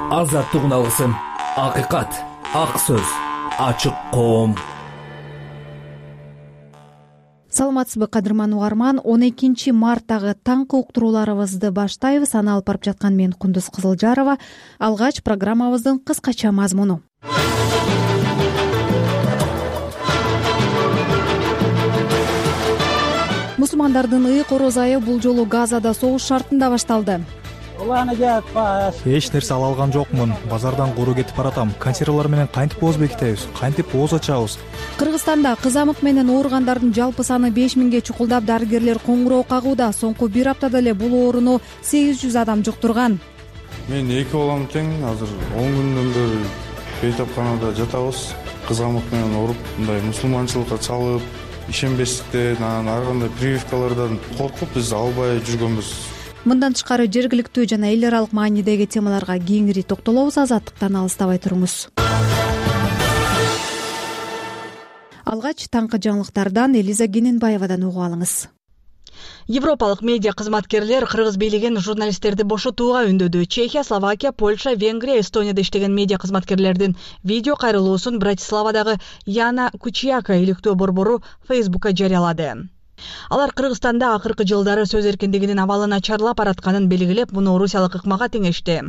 Азаттыгын алгысым, акыйкат, ак сөз, ачык коом. Саламатсызбы кадырман угарман, 12 марттагы таңкы уктурууларыбызды баштайбыз. Аны алып барып жаткан мен Кундуз Кызылжарова. Алгач программабыздын кыскача мазмуну. Мусулмандардын ыйык орозайы бул жолу Газада согуш шартында башталды. Эч нерсе ала алган жокмун. Базардан куру кетип баратам. Консервалар менен кантип ооз бекитебиз, кантип ооз ачабыз? Кыргызстанда кызамык менен ооругандардын жалпы саны 5000ге чукулдап, дарыгерлер коңгуроо кагууда. Соңку бир аптада эле бул ооруну 800 адам жуктурган. Мен 2 балам тең, азыр 10 күндөн бери бейтапканада жатабыз. Кызамык менен ооруп, мындай мусулманчылыкка чалып, ишенбестиктен, ар кандай прививкалардан коркуп биз албай жүргөнбүз. Мындан тышкары жергиликтүү жана эл аралык маанидеги темаларга кеңири токтолобуз. Азаттыктан алыстабай туруңуз. Алгач таңкы жаңылыктардан Элиза Гененбаевадан угуп алыңыз. Европалык медиа кызматкерлер кыргыз бийлигин журналисттерди бошотууга үндөдү. Чехия, Словакия, Польша, Венгрия, Эстонияда иштеген медиа кызматкерлердин видео кайрылуусун Братиславадагы Яна Кучияка иликтөө борбору Фейсбукка жарыялады. Алар Кыргызстанда акыркы жылдары сөз эркиндигинин абалы начарлап баратканын белгилеп, муну орусиялык ыкмага теңешти.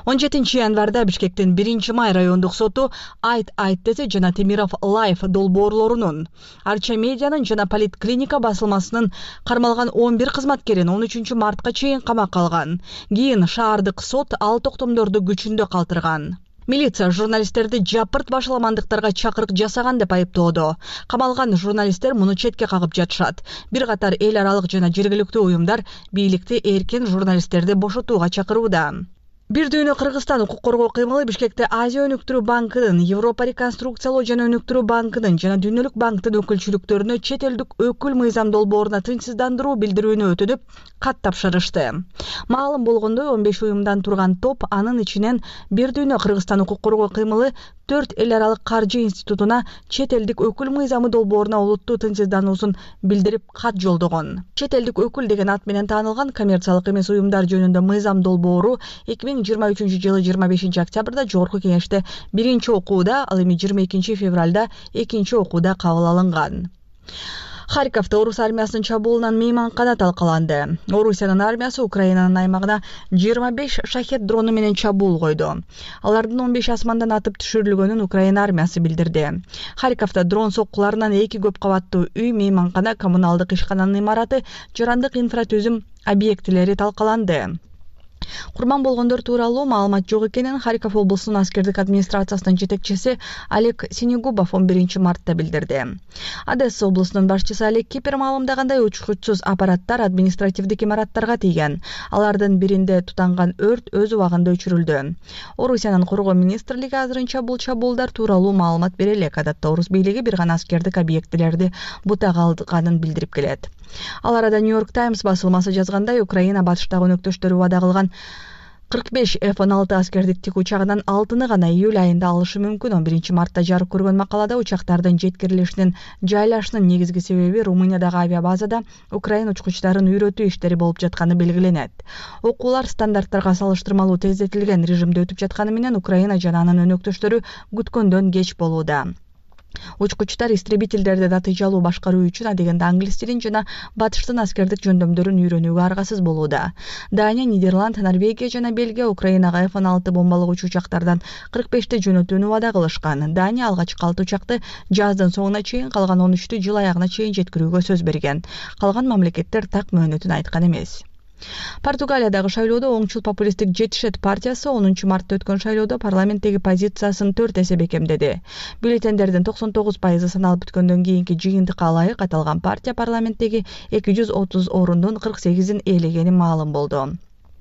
17 январда Бишкектин 1-май райондук соту Айт десе жана Темиров Лайф долбоорлорунун, Арча медианын жана Политклиника басылмасынын кармалган 11 кызматкерин 13 мартка чейин камакка алган. Кийин шаардык сот ал токтомдорду күчүндө калтырган. Милиция журналисттерди жапырт башаламандыктарга чакырык жасаган деп айыптоодо. Камалган журналисттер муну четке кагып жатышат. Бир катар эл аралык жана жергиликтүү уюмдар бийликти эркин журналисттерди бошотууга чакырууда. Бир дүйнө Кыргызстан укук коргоо кыймылы Бишкекте Азия өнүктүрүү банкынын, Европа реконструкциялоо жана өнүктүрүү банкынын жана Дүйнөлүк банктын өкүлчүлүктөрүнө чет элдик өкүл мыйзам долбооруна тынчсыздандыруу билдирүүнү өтүнүп, кат тапшырышты. Маалым болгондой 15 уюмдан турган топ, анын ичинен Бир дүйнө Кыргызстан укук коргоо кыймылы 4 эл аралык каржы институтуна чет элдик өкүл мыйзамы долбооруна олуттуу тынчсыздануусун билдирип кат жолдогон. Чет элдик өкүл деген ат менен таанылган коммерциялык эмес уюмдар жөнүндө мыйзам долбоору 2023-жылы 25 октябрда Жогорку кеңеште 1-окууда, ал эми 22 февралда 2-окууда кабыл алынган. Харьковда орус армиясынын чабуулунан мейманкана талкаланды. Орусиянын армиясы Украинанын аймагына 25 шахет дрону менен чабуул койду. Алардын 15 асмандан атып түшүрүлгөнүн Украина армиясы билдирди. Харьковда дрон соккуларынан 2 көп кабаттуу үй, мейманкана, коммуналдык ишкананын имараты, жарандык инфратүзүм объектилери талкаланды. Курман болгондор тууралуу маалымат жок экенин Харьков облусунун аскердик администрациясынын жетекчиси Олег Синегубов 11 мартта билдирди. Одесса облусунун башчысы Олег Кипер маалымдагандай, учкучсуз аппараттар административдик имараттарга тийген. Алардын биринде тутанган өрт өз убагында өчүрүлдү. Орусиянын коргоо министрлиги азырынча бул чабуулдар тууралуу маалымат бере элек. Адатта орус бийлиги бир гана аскердик объектилерди бутага алганын билдирип келет. Ал арада Нью-Йорк Таймс басылмасы жазгандай, Украина батыштагы өнөктөштөрү убада кылган 45 F-16 аскердик тик учагынан 6-ны гана июль айында алышы мүмкүн. 11 мартта жарык көргөн макалада учактардын жеткирилишинин жайлашынын негизги себеби Румыниядагы авиабазада Украина учкучтарын үйрөтүү иштери болуп жатканы белгиленет. Окуулар стандарттарга салыштырмалуу тездетилген режимде өтүп жатканы менен Украина жана анын өнөктөштөрү күткөндөн кеч болууда. Учкучтар истребительдерди натыйжалуу башкаруу үчүн адегенде англис тилин жана батыштын аскердик жөндөмдөрүн үйрөнүүгө аргасыз болууда. Дания, Нидерланд, Норвегия жана Бельгия Украинага F-16 бомбалык учуучактардан 45ти жөнөтүүнү убада кылышкан. Дания алгачкы 6 учакты жаздын соңуна чейин, калган 13тү жыл аягына чейин жеткирүүгө сөз берген. Калган мамлекеттер так мөөнөтүн айткан эмес. Португалиядагы шайлоодо оңчул популисттик Жетишет партиясы 10 мартта өткөн шайлоодо парламенттеги позициясын 4 эсе бекемдеди. Бюллетендердин 99% саналып бүткөндөн кийинки жыйынтыкка ылайык аталган партия парламенттеги 230 орундун 48-ин ээлегени маалым болду.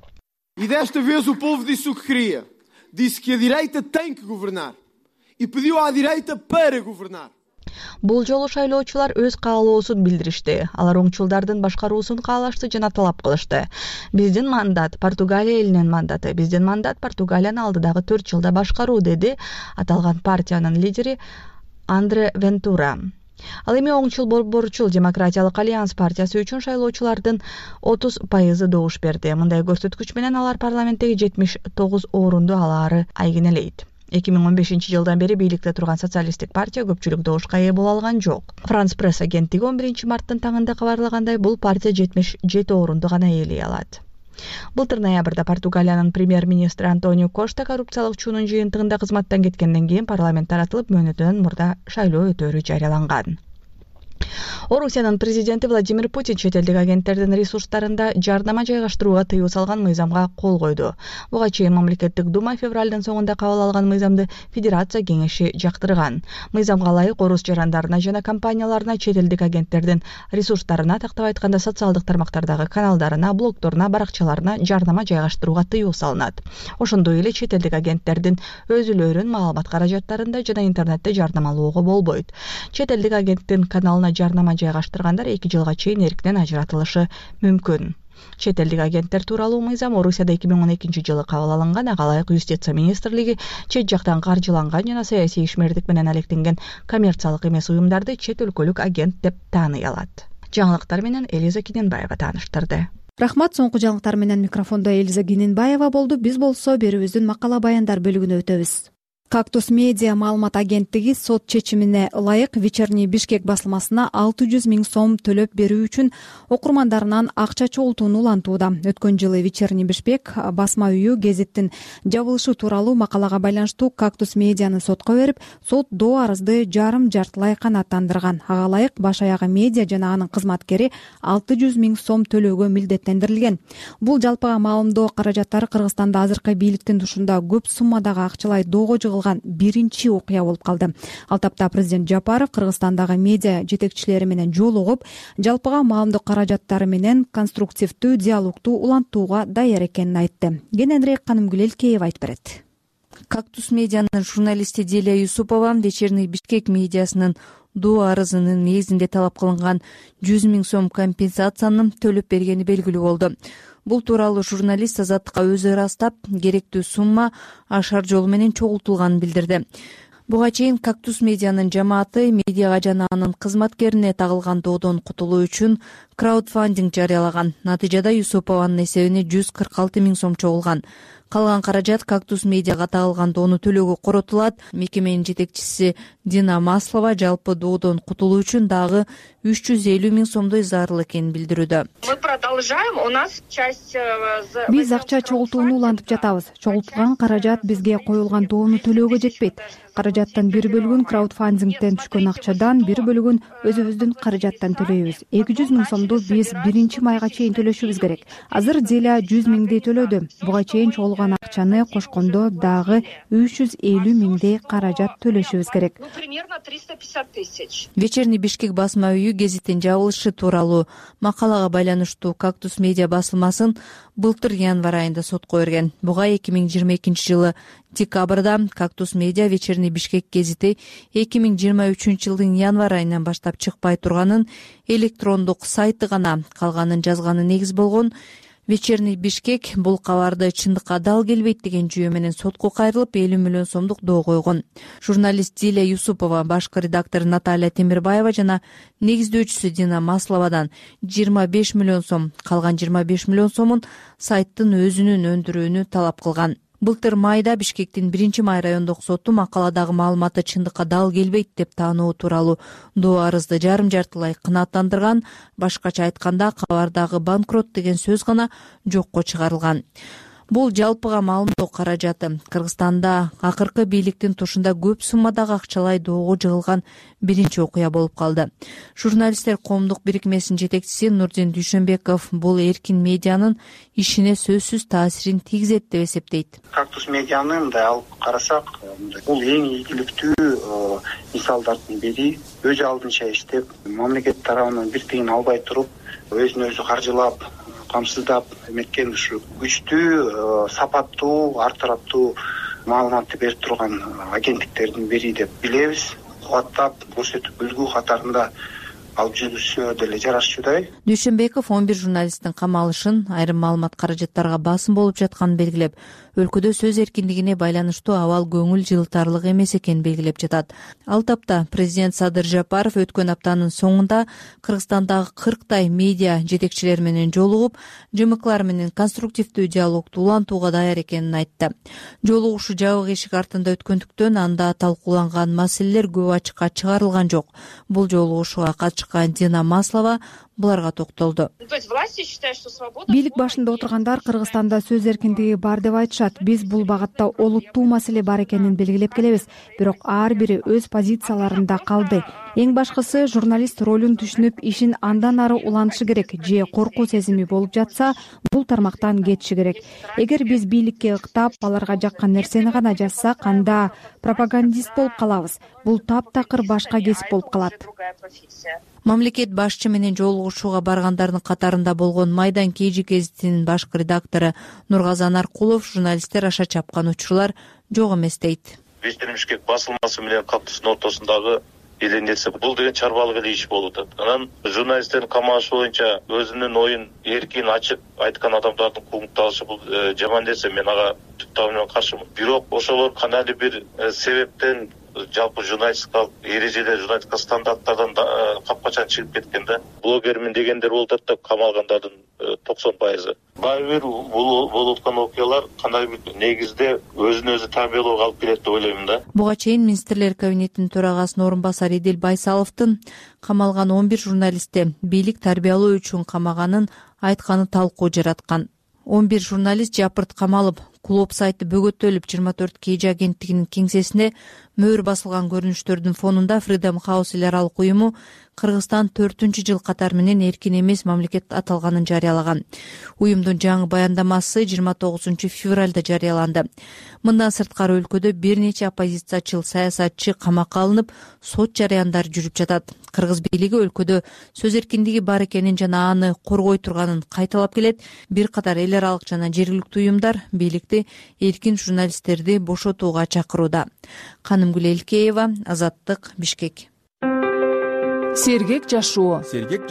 E desta vez o povo disse o que queria. Disse que a direita tem que governar. E pediu à direita para governar. Бул жолу шайлоочулар өз каалоосун билдиришти. Алар оңчулдардын башкаруусун каалашты жана талап кылышты. Биздин мандат Португалия элинин мандаты. Биздин мандат Португалияны алдыдагы 4 жылда башкаруу, деди аталган партиянын лидери Андре Вентура. Ал эми оңчул борборчул Демократиялык альянс партиясы үчүн шайлоочулардын 30% добуш берди. Мындай көрсөткүч менен алар парламенттеги 79 орунду алаары айгинелейт. 2015 жылдан бери бийликте турган социалисттик партия көпчүлүк добушка ээ боло алган жок. Франс пресс агенттиги 11 марттын таңында кабарлагандай, бул партия 77 орунду гана ээлей алат. Былтыр ноябрда Португалиянын премьер-министри Антонио Кошта коррупциялык чуунун жыйынтыгында кызматтан кеткенден кийин парламент таратылып, мөөнөтүнөн мурда шайлоо өтөөрү жарыяланган. Орусиянын президенти Владимир Путин чет элдик агенттердин ресурстарында жардама жайгаштырууга тыюу салган мыйзамга кол койду. Буга чейин мамлекеттик дума февралдын соңунда кабыл алган мыйзамды Федерация кеңеши жактырган. Мыйзамга ылайык орус жарандарына жана компанияларына чет элдик агенттердин ресурстарына, тактап айтканда социалдык тармактардагы каналдарына, блогторуна, баракчаларына жардама жайгаштырууга тыюу салынат. Ошондой эле чет элдик агенттердин өзүлөрүн маалымат каражаттарында жана интернетте жардамалоого болбойт. Чет элдик агенттин каналына жардама жайгаштыргандар 2 жылга чейин эркинен ажыратылышы мүмкүн. Чет элдик агенттер тууралуу мыйзам Орусияда 2012 жылы кабыл алынган, ага ылайык Юстиция министрлиги чет жактан каржыланган жана саясий ишмердик менен алектенген коммерциялык эмес уюмдарды чет өлкөлүк агент деп тааный алат. Жаңылыктар менен Элиза Киненбаева тааныштырды. Рахмат, соңку жаңылыктар менен микрофондо Элиза Киненбаева болду. Биз болсо берүүбүздүн макала баяндар бөлүгүнө өтөбүз. Кактус медиа маалымат агенттиги сот чечимине ылайык Вечерний Бишкек басылмасына 600 000 сом төлөп берүү үчүн окурмандарынан акча чогултууну улантууда. Өткөн жылы Вечерний Бишкек басма үйү гезиттин жабылышы тууралуу макалага байланыштуу Кактус медианы сотко берип, сот доо арызды жарым-жартылай канааттандырган. Ага ылайык баш аягы медиа жана анын кызматкери 600 000 сом төлөөгө милдеттендирилген. Бул жалпыга маалымдоо каражаттары Кыргызстанда азыркы бийликтин тушунда көп суммадагы акчалай доого биринчи окуя болуп калды. Ал тапта президент Жапаров Кыргызстандагы медиа жетекчилери менен жолугуп, жалпыга маалымдоо каражаттары менен конструктивдүү диалогту улантууга даяр экенин айтты. Кененирээк Канымгүл Элкеева айтып берет. Кактус медианын журналисти Делия Юсупова Вечерний Бишкек медиасынын доо арызынын негизинде талап кылынган 100 000 сом компенсацияны төлөп бергени белгилүү болду. Бул тууралуу журналист Азаттыкка өзү ырастап, керектүү сумма ашар жолу менен чогултулганын билдирди. Буга чейин Кактус медианын жамааты медиага жана анын кызматкерине тагылган доодон кутулуу үчүн краудфандинг жарыялаган. Натыйжада Юсупованын эсебине 146 000 сом чогулган. Калган каражат Кактус медиага тагылган доону төлөөгө коротулат. Мекеменин жетекчиси Дина Маслова жалпы доодон кутулуу үчүн дагы 350 000 сомдой зарыл экенин билдирүүдө. Мы продолжаем. У нас часть Биз акча чогултууну улантып жатабыз. Чогултулган каражат бизге коюлган доону төлөөгө жетпейт. Каражаттын бир бөлүгүн краудфандингден түшкөн акчадан, бир бөлүгүн өзүбүздүн каражаттан төлөйбүз. 200 000 сомду биз 1 майга чейин төлөшүбүз керек. Азыр Деля 100 000 төлөдү. Буга чейин чогулган акчаны кошкондо дагы 350 000 каражат төлөшүбүз керек. Примерно 350 000. Вечерний Бишкек басма үйү гезиттин жабылышы тууралуу макалага байланыштуу Кактус медиа басылмасын былтыр январь айында сотко берген. Буга 2022 жылы декабрда Кактус медиа Вечерний Бишкек гезити 2023 жылдын январь айынан баштап чыкпай турганын электрондук сайты гана калганын жазганы негиз болгон. Вечерний Бишкек бул кабарды чындыкка дал келбейт деген жүйө менен сотко кайрылып 50 миллион сомдук доо койгон. Журналист Дилия Юсупова, башкы редактор Наталья Темирбаева жана негиздөөчүсү Дина Масловадан 25 миллион сом, калган 25 миллион сомун сайттын өзүнүн өндүрүүнү талап кылган. Былтыр майда Бишкектин 1 райондук соту макаладагы маалыматы чындыкка дал келбейт деп таануу тууралуу доо арызды жарым-жартылай кынааттандырган. Башкача айтканда кабардагы банкрот деген сөз гана жокко чыгарылган. Бул жалпыга маалымдоо каражаты Кыргызстанда акыркы бийликтин тушунда көп суммадагы акчалай доого жыгылган биринчи окуя болуп калды. Журналисттер коомдук бирикмесинин жетекчиси Нурдин Дүйшөнбеков бул эркин медианын ишине сөзсүз таасирин тийгизет деп эсептейт. Кактус медианы мындай алып карасак, бул эң ийгиликтүү мисалдардын бири. Өз алдынча иштеп, мамлекет тарабынан бир тыйын албай туруп, өзүн өзү каржылап, камсыздап эметкен ушу күчтүү, сапаттуу, ар тараптуу маалыматты берип турган агенттиктердин бири деп билебиз. Кубаттап көрсөтүп үлгү катарында алып жүрүүсү деле жарашчудай. Дүйшөнбеков 11 журналисттин камалышын айрым маалымат каражаттарга басым болуп жатканын белгилеп, өлкөдө сөз эркиндигине байланыштуу абал көңүл жылытарлык эмес экенин белгилеп жатат. Ал тапта президент Садыр Жапаров өткөн аптанын соңунда Кыргызстандагы 40 медиа жетекчилер менен жолугуп, ЖМКлар менен конструктивдүү диалогду улантууга даяр экенин айтты. Жолугушуу жабык эшик артында өткөндүктөн анда талкууланган маселелер көп ачыкка чыгарылган жок. Бул жолугушууга катышкан Дина Маслова буларга токтолду. Бийлик башында отургандар Кыргызстанда сөз эркиндиги бар деп айтышат. Биз бул багытта олуттуу маселе бар экенин белгилеп келебиз, бирок ар бири өз позицияларында калды. Эң башкысы журналист ролун түшүнүп, ишин андан ары улантышы керек. Же коркуу сезими болуп жатса, бул тармактан кетиши керек. Эгер биз бийликке ыктап, аларга жаккан нерсени гана жазсак, анда пропагандист болуп калабыз. Бул таптакыр башка кесип болуп калат. Мамлекет башчы менен жолугушууга баргандардын катарында болгон Майдан Кежи гезитинин башкы редактору Нургазан Аркулов журналисттер аша чапкан учурлар жок эмес дейт. Бишкек басылмасы менен Кактустун ортосундагы эле нерсе бул деген чарбалык эле иш болуп атат. Анан журналисттердин камалышы боюнча өзүнүн оюн эркин ачык айткан адамдардын куугунталышы бул жаман нерсе, мен ага түп табы каршымын. Бирок ошолор кандайдыр бир себептен жалпы журналистикалык эрежелер, журналистика стандарттардан капкачан чыгып кеткен да. Блогермин дегендер болуп атат да, камалгандардын 90%. Баары бир болуп аткан окуялар кандайдыр бир негизде өзүн өзү тарбиялоого алып келет деп ойлоймун да. Буга чейин министрлер кабинетинин төрагасынын орун басары Идил Байсаловдун камалган 11 журналистти бийлик тарбиялоо үчүн камаганын айтканы талкуу жараткан. 11 журналист жапырт камалып, клуб сайты бөгөтөлүп, 24 KG агенттигинин кеңсесине мөөр басылган көрүнүштөрдүн фонунда Freedom House эл аралык уюму Кыргызстан 4-жыл катар менен эркин эмес мамлекет аталганын жарыялаган. Уюмдун жаңы баяндамасы 29 февралда жарыяланды. Мындан сырткары өлкөдө бир нече оппозициячыл саясатчы камакка алынып, сот жарыяндар жүрүп жатат. Кыргыз бийлиги өлкөдө сөз эркиндиги бар экенин жана аны коргой турганын кайталап келет. Бир катар эл аралык жана жергиликтүү уюмдар бийликти эркин журналисттерди бошотууга чакырууда. Канымгүл Элкеева, Азаттык, Бишкек. Сергек жашоо.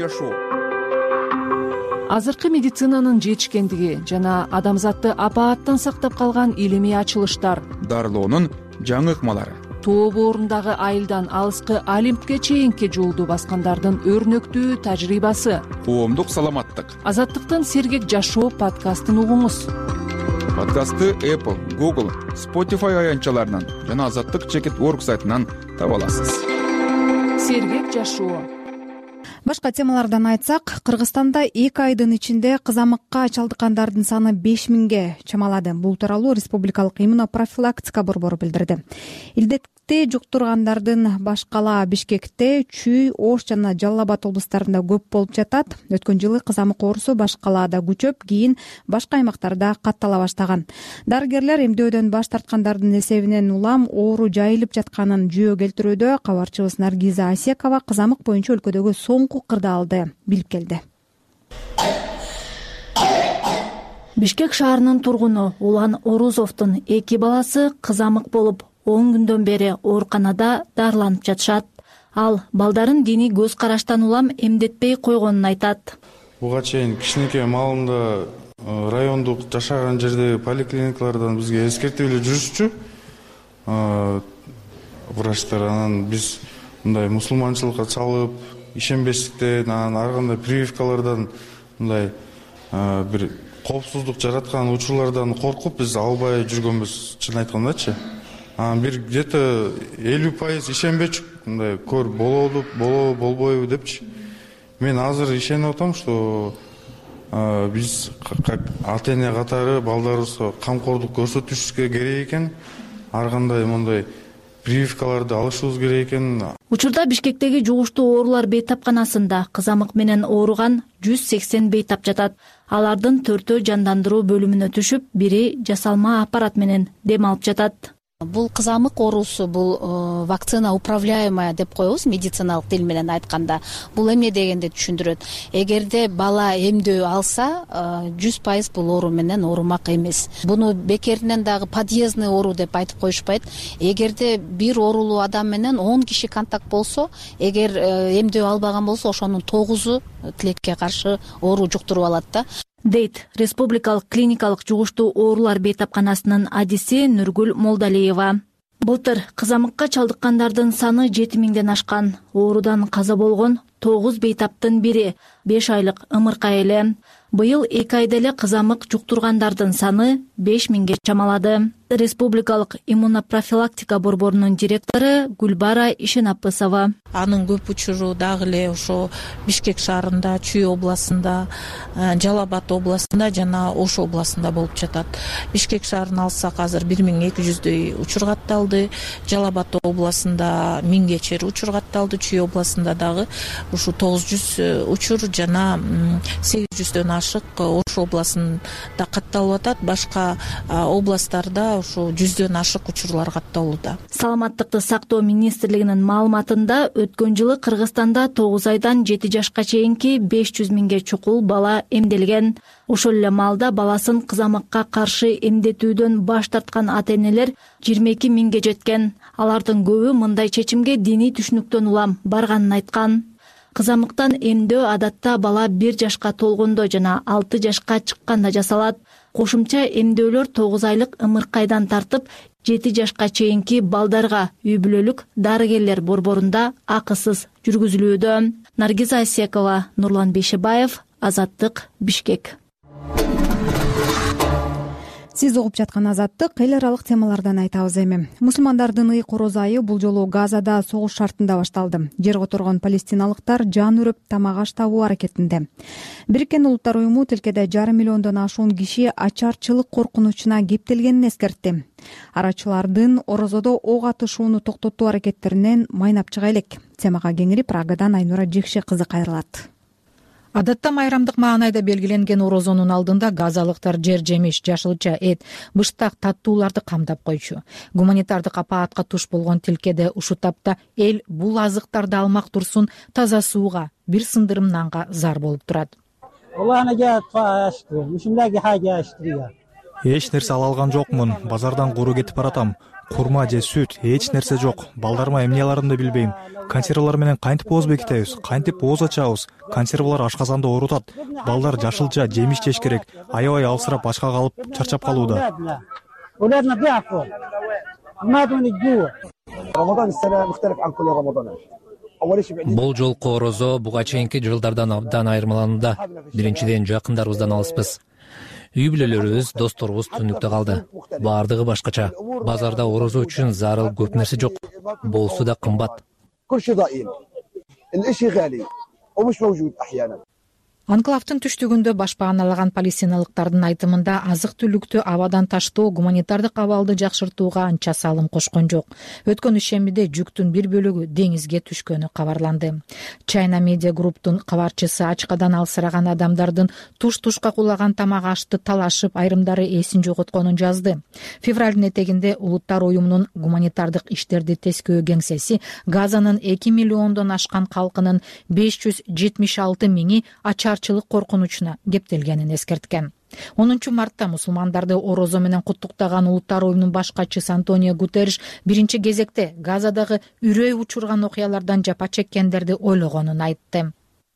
Азыркы медицинанын жетишкендиги жана адамзатты апааттан сактап калган илимий ачылыштар, дарылоонун жаңы ыкмалары, тоо боорундагы айылдан алыскы Олимпке чейинки жолду баскандардын өрнөктүү тажрыйбасы, коомдук саламаттык. Азаттыктын Сергек жашоо подкастын угуңуз. Подкастты Apple, Google, Spotify аянтчаларынан жана Азаттык.org сайтынан таба аласыз. Сергек жашоо. Башка темалардан айтсак, Кыргызстанда 2 айдын ичинде кызамыкка чалдыккандардын саны 5000ге чамалады. Бул тууралуу республикалык иммунопрофилактика борбору билдирди. Илдетти жуктургандардын Башкала, Бишкекте, Чүй, Ош жана Жалал Абад облустарында көп болуп жатат. Өткөн жылы кызамык оорусу Башкалада күчөп, кийин башка аймактарда каттала баштаган. Дарыгерлер эмдөөдөн баш тарткандардын эсебинен улам оору жайылып жатканын жүйө келтирүүдө. Кабарчыбыз Наргиза Асекова кызамык боюнча өлкөдөгү соңку кырдаалды билип келди. Бишкек шаарынын тургуну Улан Орузовдун 2 баласы кызамык болуп 10 күндөн бери ооруканада дарыланып жатышат. Ал балдарын диний көз караштан улам эмдетпей койгонун айтат. Буга чейин кичинекей маалымда райондук жашаган жердеги поликлиникалардан бизге эскертип жүрүшчү врачтар. Анан биз мындай мусулманчылыкка чалып, ишенбестиктен, анан ар кандай прививкалардан мындай бир коопсуздук жараткан учурлардан коркуп биз албай жүргөнбүз, чын айткандачы. Анан бир где-то 50% ишенбечү, мындай көр болбойбу депчи. Мен азыр ишенип атам, что биз как ата-эне катары балдарыбызга камкордук көрсөтүшүбүз керек экен. Ар кандай мындай прививкаларды алышыбыз керек экен. Учурда Бишкектеги жугуштуу оорулар бейтапканасында кызамык менен ооруган 180 бейтап жатат. Алардын 4-өө жандандыруу бөлүмүнө түшүп, бири жасалма аппарат менен дем алып жатат. Бул кызамык оорусу бул вакцина управляемая деп коебуз медициналык тил менен айтканда. Бул эмне дегенди түшүндүрөт. Эгерде бала эмдөө алса 100% бул оору менен оорумак эмес. Буну бекеринен дагы подъездный оору деп айтып коюшпайт. Эгерде бир оорулуу адам менен 10 киши контакт болсо, эгер эмдөө албаган болсо, ошонун 9-у тилекке каршы оору жуктуруп алат да, дейт Республикалык клиникалык жугуштуу оорулар бейтапканасынын адиси Нургүл Молдалиева. Былтыр кызамыкка чалдыккандардын саны 7000ден ашкан. Оорудан каза болгон 9 бейтаптын бири 5 айлык ымыркай эле. Быйыл 2 айда эле кызамык жуктургандардын саны 5000ге чамалады. Республикалык иммунопрофилактика борборунун директору Гүлбара Ишенапысова. Анын көп учуру дагы эле ошо Бишкек шаарында, Чүй областында, Жалал Абад областында жана Ош областында болуп жатат. Бишкек шаарын алсак азыр 1200дөй учур катталды. Жалал Абад областында 1000ге чейин учур катталды. Чүй областында дагы ушу 900 учур жана 800дөн ашык Ош областында катталып атат. Башка областтарда ушу 100дөн ашык учурлар катталууда. Саламаттыкты сактоо министрлигинин маалыматында өткөн жылы Кыргызстанда 9 айдан 7 жашка чейинки 500 миңге чукул бала эмделген. Ошол эле маалда баласын кызамыкка каршы эмдетүүдөн баш тарткан ата-энелер 22 миңге жеткен. Алардын көбү мындай чечимге диний түшүнүктөн улам барганын айткан. Кызамыктан эмдөө адатта бала 1 жашка толгондо жана 6 жашка чыкканда жасалат. Кошумча эмдөөлөр 9 айлык ымыркайдан тартып 7 жашка чейинки балдарга үй бүлөлүк дарыгерлер борборунда акысыз жүргүзүлүүдө. Наргиза Асекова, Нурлан Бейшебаев, Азаттык, Бишкек. Сиз угуп жаткан Азаттык, эл аралык темалардан айтабыз эми. Мусулмандардын ыйык ороз айы бул жолу Газада согуш шартында башталды. Жер которгон палестиналыктар жан үрүп тамак аш табуу аракетинде. Бириккен Улуттар уюму тилкеде 5,5 миллиондон ашуун киши ачарчылык коркунучуна кептелгенин эскертти. Арачылардын орозодо ок атышууну токтотуу аракеттеринен майнап чыга элек. Темага кеңири Прагадан Айнура Жекше кызы кайрылат. Адатта майрамдык маанайда белгиленген орозонун алдында газалыктар жер жемиш, жашылча эт, быштак, таттууларды камдап койчу. Гуманитардык апаатка туш болгон тилкеде ушу тапта эл бул азыктарды алмак турсун таза сууга, бир сындырым нанга зар болуп турат. Эч нерсе ала алган жокмун. Базардан куру кетип баратам. Курма же сүт, эч нерсе жок. Балдарыма эмне аларымды билбейм. Консервалар менен кантип ооз бекитебиз, кантип ооз ачабыз. Консервалар ашказанда оорутат. Балдар жашылча жемиш жеш керек. Аябай алсырап ачка калып, чарчап калууда. Бул жолку орозо буга чейинки жылдардан абдан айырмаланууда. Биринчиден, жакындарыбыздан алыспыз. Үй бүлөлөрүбүз, досторубуз түндүктө калды. Баардыгы башкача. Базарда орозо үчүн зарыл көп нерсе жок. Болсу да кымбат. Анклавдын түштүгүндө башпааналаган палестиналыктардын айтымында азык-түлүктү абадан таштоо гуманитардык абалды жакшыртууга анча салым кошкон жок. Өткөн ишембиде жүктүн бир бөлүгү деңизге түшкөнү кабарланды. China Media Group'тун кабарчысы ачкадан алсыраган адамдардын туш-тушка кулаган тамак ашты талашып, айрымдары эсин жоготконун жазды. Февралдын этегинде Улуттар уюмунун гуманитардык иштерди тескөө кеңсеси Газанын 2 миллиондон ашкан калкынын 576 миңи ачарчылык коркунучуна кептелгенин эскерткен. 10 мартта мусулмандарды орозо менен куттуктаган Улуттар уюмунун баш катчысы Антонио Гутерриш биринчи кезекте Газадагы үрөй учурган окуялардан жапа чеккендерди ойлогонун айтты.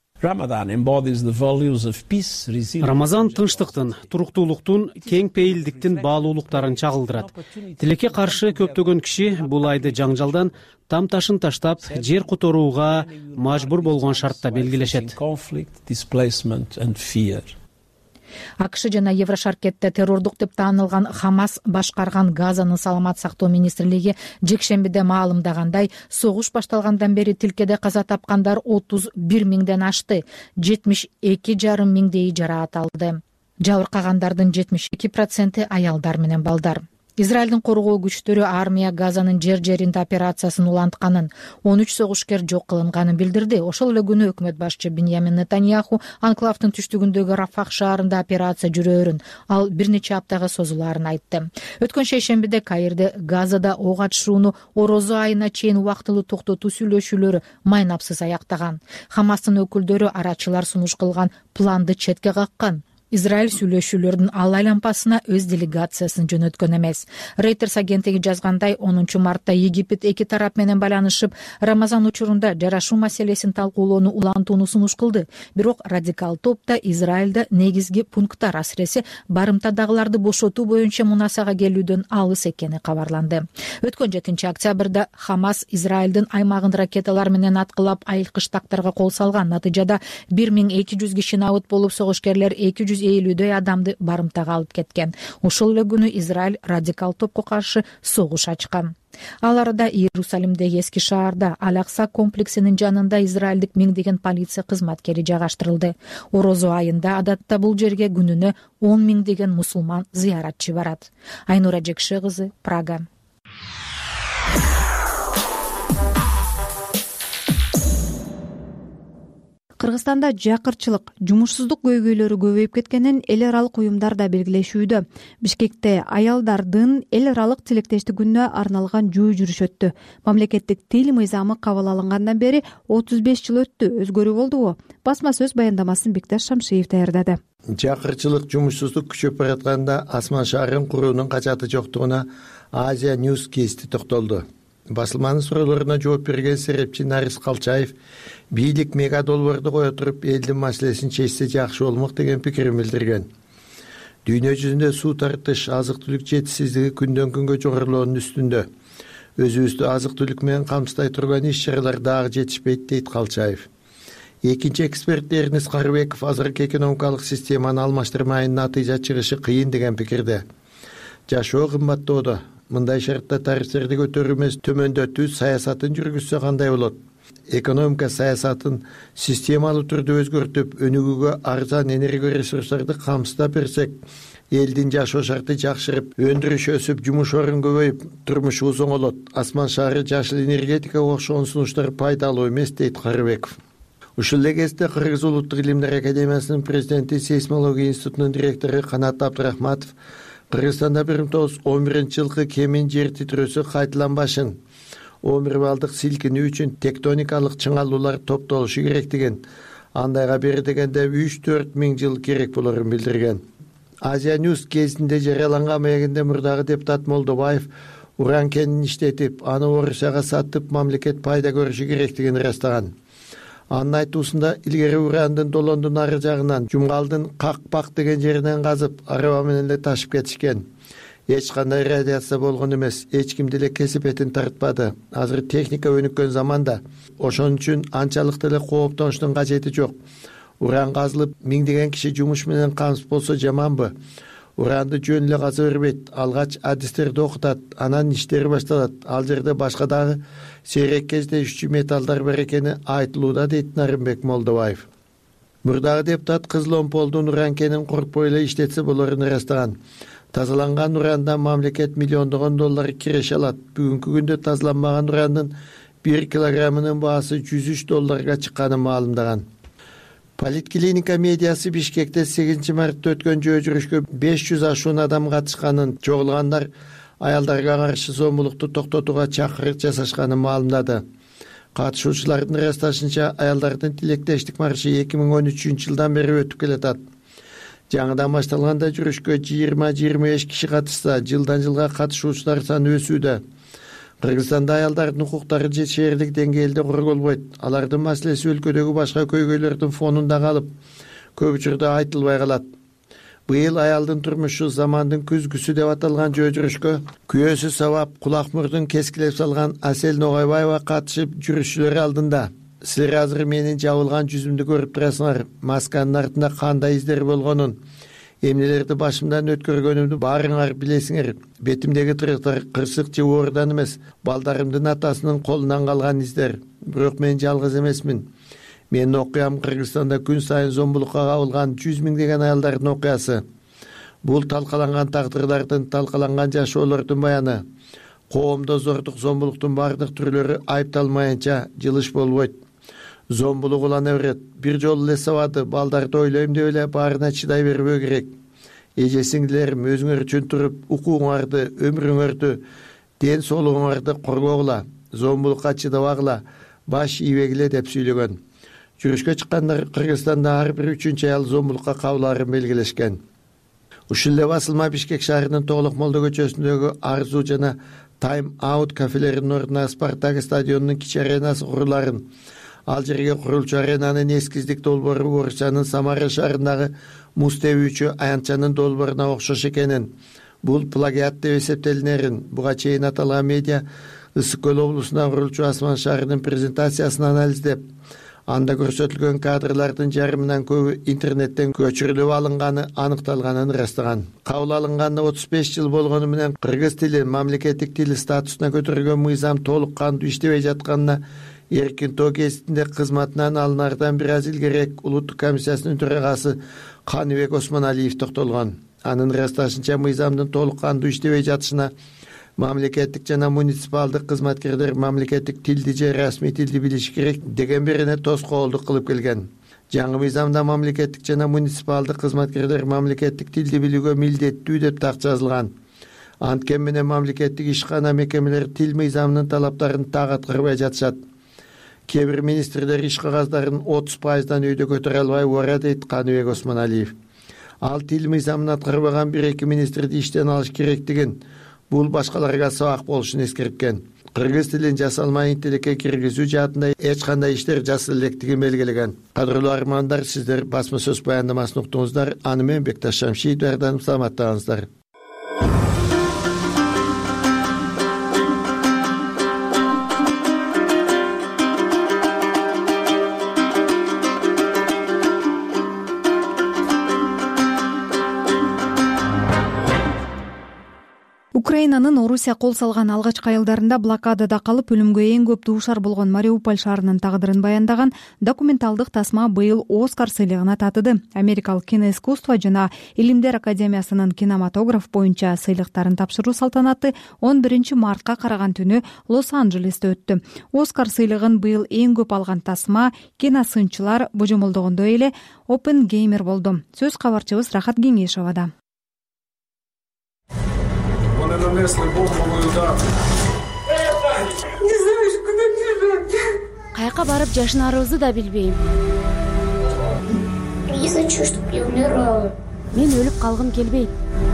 Рамазан тынчтыктын, туруктуулуктун, кең пейилдиктин баалуулуктарын чагылдырат. Тилекке каршы көптөгөн киши бул айды жаңжалдан, там ташын таштап, жер которууга мажбур болгон шартта белгилешет. АКШ жана Еврошаркетте террордук деп таанылган Хамас башкарган Газанын саламат сактоо министрлиги жекшембиде маалымдагандай, согуш башталгандан бери тилкеде каза тапкандар 31 миңден ашты, 72,5 миңдейи жараат алды. Жабыркагандардын 72% аялдар менен балдар. Израилдин коргоо күчтөрү армия Газанын жеринде операциясын улантканын, 13 согушкер жок кылынганын билдирди. Ошол эле күнү өкмөт башчы Биньямин Нетаньяху анклавдын түштүгүндөгү Рафах шаарында операция жүрөөрүн, ал бир нече аптага созулаарын айтты. Өткөн шейшембиде Каирде Газада ок атышууну Орозо айына чейин убактылуу токтотуу сүйлөшүүлөрү майнапсыз аяктаган. Хамастын өкүлдөрү арачылар сунуш кылган планды четке каккан. Израиль сүйлөшүүлөрдүн ал айлампасына өз делегациясын жөнөткөн эмес. Reuters агенттиги жазгандай, 10 мартта Египет эки тарап менен байланышып, Рамазан учурунда жарашуу маселесин талкуулоону улантууну сунуш кылды. Бирок радикал топта Израилде негизги пункттар, асыресе барымтадагыларды бошотуу боюнча мунасага келүүдөн алыс экени кабарланды. Өткөн 7 октябрда Хамас Израилдин аймагын ракеталар менен аткылап айылкыштактарга кол салган. Натыйжада 1200 киши набыт болуп, согушкерлер 250 адамды барымтага алып кеткен. Ошол эле күнү Израиль радикал топко каршы согуш ачкан. Ал арада Иерусалимдеги эски шаарда Ал-Акса комплексинин жанында израилдик миңдеген полиция кызматкери жайгаштырылды. Орозо айында адатта бул жерге күнүнө 10 миңдеген мусулман зыяратчы барат. Айнура Жекше кызы, Прага. Кыргызстанда жакырчылык, жумушсуздук көйгөйлөрү көбөйүп кеткенин эл аралык уюмдар да белгилешүүдө. Бишкекте аялдардын эл аралык тилектештик күнүнө арналган жөө жүрүш өттү. Мамлекеттик тил мыйзамы кабыл алынгандан бери 35 жыл өттү. Өзгөрүү болдубу? Басма сөз баяндамасын Бикташ Шамшиев даярдады. Жакырчылык, жумушсуздук күчөп баратканда Асман шаарын курууунун качаты жоктугуна Азия News кести токтолду. Басылманын суроолоруна жооп берген серепчи Нарис Калчаев бийлик мегадолборду кое туруп элдин маселесин чечсе жакшы болмок деген пикирин билдирген. Дүйнө жүзүндө суу тартыш, азык-түлүк жетишсиздиги күндөн күнгө жогорулоонун үстүндө. Өзүбүздү азык-түлүк менен камсыздай турган иш-чаралар дагы жетишпейт, дейт Калчаев. Экинчи эксперт Эрнест Карыбеков азыркы экономикалык системаны алмаштырмай натыйжа чыгышы кыйын деген пикирде. Жашоо кымбаттоодо. Мындай шартта тарифтерди көтөрүү эмес, төмөндөтүү саясатын жүргүзсө кандай болот? Экономика саясатын системалуу түрдө өзгөртүп, өнүгүүгө арзан энергия ресурстарды камсыздап берсек, элдин жашоо шарты жакшырып, өндүрүш өсүп, жумуш орун көбөйүп, турмушу оңолот. Асман шаары жашыл энергетикага окшогон сунуштар пайдалуу эмес, дейт Карыбеков. Ушул эле кезде Кыргыз Улуттук илимдер академиясынын президенти, сейсмология институтунун директору Канат Абдрахматов Кыргызстанда 1911-жылкы кемин жер титирөөсү кайталанбашын, 11 балдык силкинүү үчүн тектоникалык чыңалуулар топтолушу керектигин, андайга бери дегенде 3-4 миң жыл керек болорун билдирген. Азия News кезинде жарыяланган маегинде мурдагы депутат Молдобаев уран кенин иштетип, аны Орусияга сатып, мамлекет пайда көрүшү керектигин ырастаган. Анын айтуусунда илгери урандын долондун ары жагынан Жумгалдын Какпак деген жеринен казып, араба менен эле ташып кетишкен. Эч кандай радиация болгон эмес, эч ким деле кесипетин тартпады. Азыр техника өнүккөн заманда ошон үчүн анчалык деле кооптонуштун кажети жок. Уран казылып, миңдеген киши жумуш менен камсыз болсо жаманбы? Уранды жөн эле каза бербейт, алгач адистерди окутат, анан иштери башталат. Ал жерде башка дагы сейрек кездешүүчү металлдар бар экени айтылууда, дейт Нарымбек Молдобаев. Мурдагы депутат Кызыл Омполдун уран кенин коркпой эле иштетсе болорун ырастаган. Тазаланган урандан мамлекет миллиондогон доллар киреше алат. Бүгүнкү күндө тазаланбаган урандын 1 килограммынын баасы $103 чыкканын маалымдаган. Политклиника медиасы Бишкекте 8 мартта өткөн жөө жүрүшкө 500 ашуун адам катышканын, чогулгандар аялдарга каршы зомбулукту токтотууга чакырык жасашканын маалымдады. Катышуучулардын ырасташынча, аялдардын тилектештик маршы 2013-жылдан бери өтүп келатат. Жаңыдан башталганда жүрүшкө 20-25 киши катышса, жылдан жылга катышуучулар саны өсүүдө. Кыргызстанда аялдардын укуктары шээрлик деңгээлде корголбойт. Алардын маселеси өлкөдөгү башка көйгөйлөрдүн фонунда калып, көп учурда айтылбай калат. Быйыл аялдын турмушу замандын күзгүсү деп аталган жөө жүрүшкө күйөөсү сабап, кулак мурдун кескилеп салган Асел Ногайбаева катышып, жүрүшчүлөр алдында. Силер азыр менин жабылган жүзүмдү көрүп турасыңар. Масканын артында кандай издер болгонун, эмнелерди башымдан өткөргөнүмдү баарыңар билесиңер. Бетимдеги тырыктар кырсык же оорудан эмес, балдарымдын атасынын колунан калган издер. Бирок мен жалгыз эмесмин. Менин окуям Кыргызстанда күн сайын зомбулукка кабылган 100 миңдеген аялдардын окуясы. бул талкаланган тагдырлардын, талкаланган жашоолордун баяны. Коомдо зордук, зомбулуктун бардык түрлөрү айыпталмайынча жылыш болбойт. Зомбулук улана берет. Бир жолу эле сабады, балдарды ойлойм деп эле баарына чыдай бербөө керек. Эже сиңдилерим, өзүңөр үчүн туруп, укуңарды, өмүрүңөрдү, ден соолугуңарды коргогула, зомбулукка чыдабагыла, баш ийбегиле деп сүйлөгөн. Жүрүшкө чыккандар Кыргызстанда ар бир 3-чү аял зомбулукка кабылаарын белгилешкен. Ушул эле басылма Бишкек шаарынын Тоголок Молдо көчөсүндөгү Арзу жана Time Out кафелеринин ордуна Спартак стадионунун кичи аренасы куруларын, ал жерге курулчу аренанын эскиздик долбоору Орусиянын Самара шаарындагы муз тебүүчү аянтчанын долбооруна окшош экенин, бул плагиат деп эсептелинерин буга чейин аталган медиа Ысык Көл облусунда курулчу Асман шаарынын презентациясын анализдеп, анда көрсөтүлгөн кадрлардын жарымынан көбү интернеттен көчүрүлүп алынганы аныкталганын ырастаган. Кабыл алынганда 35 жыл болгону менен кыргыз тилин мамлекеттик тил статусуна көтөргөн мыйзам толук кандуу иштебей жатканына Эркин Тоо гезитинде кызматынан алынардан бир аз илгерээк Улуттук комиссиясынын төрагасы Каныбек Осмоналиев токтолгон. Анын ырасташынча мыйзамдын толук кандуу иштебей жатышына мамлекеттик жана муниципалдык кызматкерлер мамлекеттик тилди же расмий тилди билиши керек деген бирине тоскоолдук кылып келген. Жаңы мыйзамда мамлекеттик жана муниципалдык кызматкерлер мамлекеттик тилди билүүгө милдеттүү деп так жазылган. Анткени менен мамлекеттик ишкана мекемелер тил мыйзамынын талаптарын так аткарбай жатышат. Кээ бир министрлер иш кагаздарын 30%дан өйдө көтөрө албай ора, дейт Каныбек Осмоналиев. Ал тил мыйзамын аткарбаган 1-2 министрди иштен алыш керектигин, бул башкаларга сабак болушун эскерткен. Кыргыз тилин жасалма интеллекке киргизүү жаатында эч кандай иштер жасала электигин белгилеген. Кадырлуу армандар, сиздер басма сөз баяндамасын уктуңуздар. Аны мен Бекташ Шамшиев даярданып, саламаттаңыздар. Украинанын Орусия кол салган алгачкы айылдарында блокадада калып өлүмгө эң көп дуушар болгон Мариуполь шаарынын тагдырын баяндаган документалдык тасма быйыл Оскар сыйлыгына татыды. Америкалык киноискусство жана Илимдер академиясынын кинематограф боюнча сыйлыктарын тапшыруу салтанаты 11 мартка караган түнү Лос-Анджелесте өттү. Оскар сыйлыгын быйыл эң көп алган тасма киносынчылар божомолдогондой эле Оппенгеймер болду. Сөз кабарчыбыз Рахат Кеңешовада. Нанесли бомбовый удар. Не знаешь, куда бежать. Каяка барып жашынарыбызды да билбейм. Я хочу, чтобы я умирала. Мен өлүп калгым келбейт.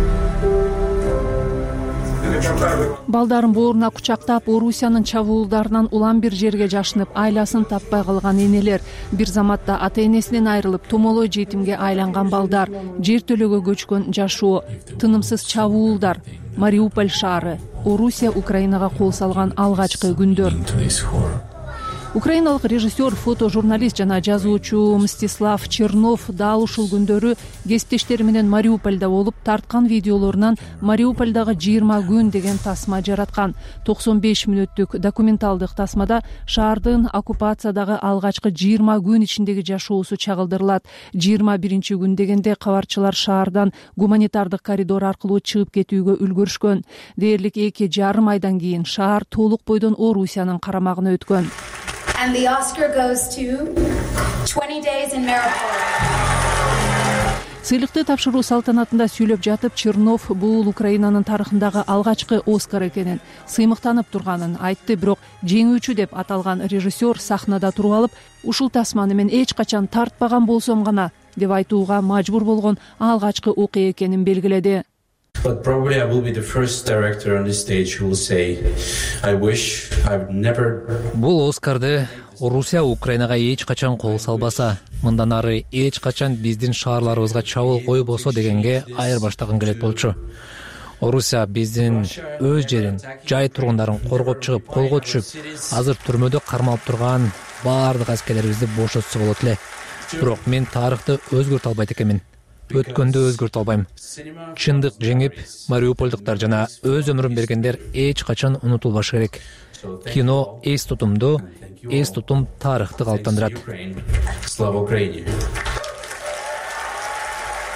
Балдарын бооруна кучактап, Орусиянын чабуулдарынан улам бир жерге жашынып, айласын таппай калган энелер, бир заматта ата-энесинен айрылып, томолой жетимге айланган балдар, жер төлөгө көчкөн жашоо, тынымсыз чабуулдар. Мариуполь шаары, Орусия Украинага кол салган алгачкы күндөр. Украиналык режиссер, фотожурналист жана жазуучу Мстислав Чернов дал ушул күндөрү кесиптештери менен Мариупольдо болуп, тарткан видеолорунан Мариупольдогу 20 күн деген тасма жараткан. 95 мүнөттүк документалдык тасмада шаардын оккупациядагы алгачкы 20 күн ичиндеги жашоосу чагылдырылат. 21 күн дегенде кабарчылар шаардан гуманитардык коридор аркылуу чыгып кетүүгө үлгүрүшкөн. Дээрлик 2,5 айдан кийин шаар толук бойдон Орусиянын карамагына өткөн. And the Oscar goes to 20 Days in Mariupol. Сыйлыкты тапшыруу салтанатында сүйлөп жатып, Чернов бул Украинанын тарыхындагы алгачкы Оскар экенин, сыймыктанып турганын айтты. Бирок жеңүүчү деп аталган режиссер сахнада туруп алып, ушул тасманы мен эч качан тартпаган болсом гана деп айтууга мажбур болгон алгачкы окуя экенин белгиледи. But probably I will be the first director on this stage who will say, I wish I've never... Бул Оскарды Орусия Украинага эч качан кол салбаса, мындан ары эч качан биздин шаарларыбызга чабуул койбосо дегенге айырбаштагым келет болчу. Орусия биздин өз жерин, жай тургундарын коргоп чыгып, колго түшүп, азыр түрмөдө кармалып турган баардык аскерлерибизди бошотсо болот эле. Бирок мен тарыхты өзгөртө албайт экенмин. Өткөндө өзгөртө албайм. Чындык жеңип, мариупольдуктар жана өз өмүрүн бергендер эч качан унутулбашы керек. Кино эс тутумду, эс тутум тарыхты калыптандырат. Слава Украине!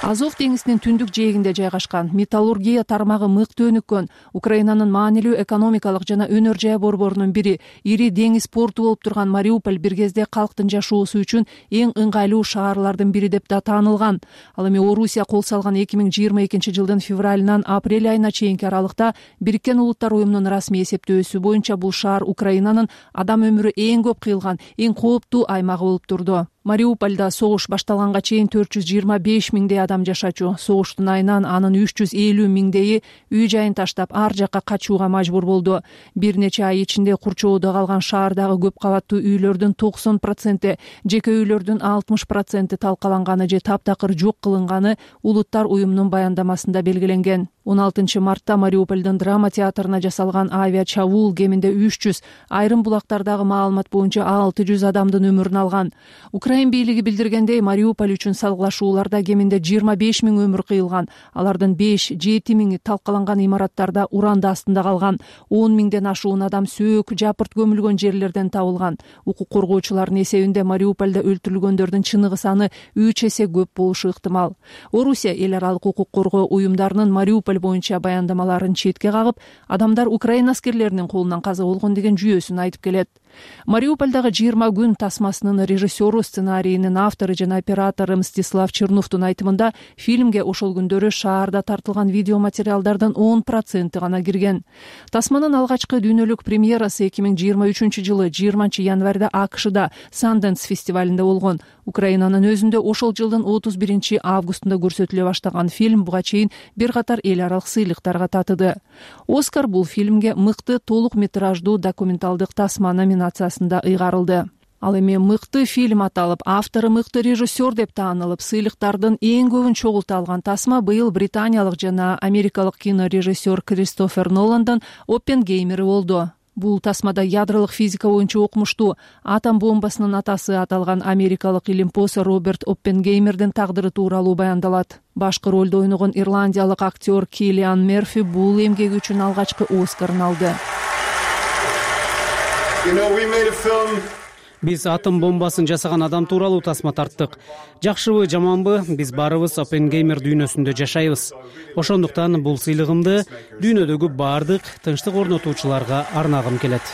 Азов деңизинин түндүк жээгинде жайгашкан металлургия тармагы мыкты өнүккөн Украинанын маанилүү экономикалык жана өнөр жай борборунун бири, ири деңиз порту болуп турган Мариуполь бир кезде калктын жашоосу үчүн эң ыңгайлуу шаарлардын бири деп да таанылган. Ал эми Орусия кол салган 2022 жылдын февралынан апрель айына чейинки аралыкта Бириккен Улуттар уюмунун расмий эсептөөсү боюнча бул шаар Украинанын адам өмүрү эң көп кыйылган, эң кооптуу аймагы болуп турду. Мариупольда согуш башталганга чейин 425 миңдей адам жашачу. Согуштун айынан анын 350 миңдейи үй жайын таштап ар жакка качууга мажбур болду. Бир нече ай ичинде курчоодо калган шаардагы көп кабаттуу үйлөрдүн 90%, жеке үйлөрдүн 60% талкаланганы же таптакыр жок кылынганы Улуттар уюмунун баяндамасында белгиленген. 16 мартта Мариупольдун драма театрына жасалган авиа чабуул кеминде 300, айрым булактардагы маалымат боюнча 600 адамдын өмүрүн алган. Украин бийлиги билдиргендей, Мариуполь үчүн салгылашууларда кеминде 25 миң өмүр кыйылган. Алардын 5-7 миңи талкаланган имараттарда уранды астында калган. 10 миңден ашуун адам сөөк, жапырт көмүлгөн жерлерден табылган. Укук коргоочулардын эсебинде Мариупольда өлтүрүлгөндөрдүн чыныгы саны 3 эсе көп болушу ыктымал. Орусия эл аралык укук коргоо уюмдарынын Мариуполь боюнча баяндамаларын четке кагып, адамдар Украина аскерлеринин колунан каза болгон деген жүйөсүн айтып келет. Мариупольдагы 20 күн тасмасынын режиссеру, сценарийинин автору жана оператору Мстислав Черновдун айтымында фильмге ошол күндөрү шаарда тартылган видео материалдардын 10% гана кирген. Тасманын алгачкы дүйнөлүк премьерасы 2023 жылы 20 январда АКШда Sundance фестивалинде болгон. Украинанын өзүндө ошол жылдын 31 августунда көрсөтүлө баштаган фильм буга чейин бир катар эл аралык сыйлыктарга татыды. Оскар бул фильмге мыкты толук метраждуу документалдык тасма номинациясында ыйгарылды. Ал эми мыкты фильм аталып, автору мыкты режиссер деп таанылып, сыйлыктардын эң көбүн чогулта алган тасма быйыл британиялык жана америкалык кинорежиссер Кристофер Ноландын Оппенгеймери болду. Бул тасмада ядролук физика боюнча окумуштуу, атом бомбасынын атасы аталган америкалык илимпоз Роберт Оппенгеймердин тагдыры тууралуу баяндалат. Башкы ролдо ойногон ирландиялык актер Киллиан Мерфи бул эмгеги үчүн алгачкы Оскарын алды. Биз атом бомбасын жасаган адам тууралуу тасма тарттык. Жакшыбы, жаманбы, биз баарыбыз Оппенгеймер дүйнөсүндө жашайбыз. Ошондуктан бул сыйлыгымды дүйнөдөгү баардык тынчтык орнотуучуларга арнагым келет.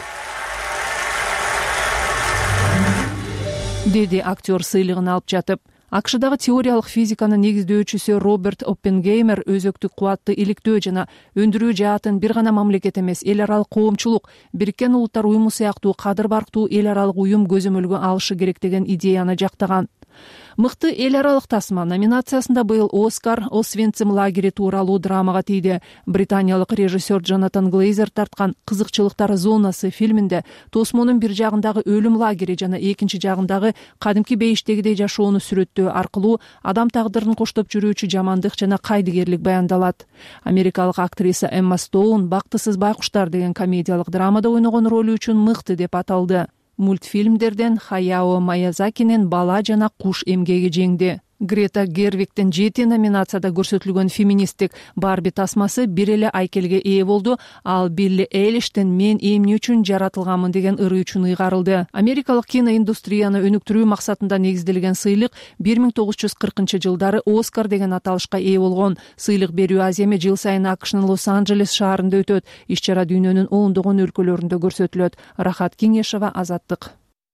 Деди актер сыйлыгын алып жатып. АКШдагы теориялык физиканын негиздөөчүсү Роберт Оппенгеймер өзөктүк кубатты иликтөө жана өндүрүү жаатын бир гана мамлекет эмес, эл аралык коомчулук, Бириккен Улуттар уюму сыяктуу кадыр барктуу эл аралык уюм көзөмөлгө алышы керек деген идеяны жактаган. Мыкты эл аралык тасма номинациясында быйыл Оскар Освенцим лагери тууралуу драмага тийди. Британиялык режиссер Джонатан Глейзер тарткан «Кызыкчылыктар зонасы» фильминде тосмонун бир жагындагы өлүм лагери жана экинчи жагындагы кадимки бейиштегидей жашоону сүрөттөө аркылуу адам тагдырын коштоп жүрүүчү жамандык жана кайдыгерлик баяндалат. Америкалык актриса Эмма Стоун «Бактысыз байкуштар» деген комедиялык драмада ойногон ролу үчүн мыкты деп аталды. Мультфильмдерден Хаяо Маязакинин «Бала жана куш» эмгеги жеңди. Грета Гервигдин 7 номинацияда көрсөтүлгөн феминисттик Барби тасмасы бир эле айкелге ээ болду, ал Билли Эйлиштин «Мен эмне үчүн жаратылганмын» деген ыры үчүн ыйгарылды. Америкалык киноиндустрияны өнүктүрүү максатында негизделген сыйлык 1940 жылдары Оскар деген аталышка ээ болгон. Сыйлык берүү аземи жыл сайын АКШнын Лос-Анджелес шаарында өтөт. Иш-чара дүйнөнүн ондогон өлкөлөрүндө көрсөтүлөт. Рахат Кеңешова, Азаттык.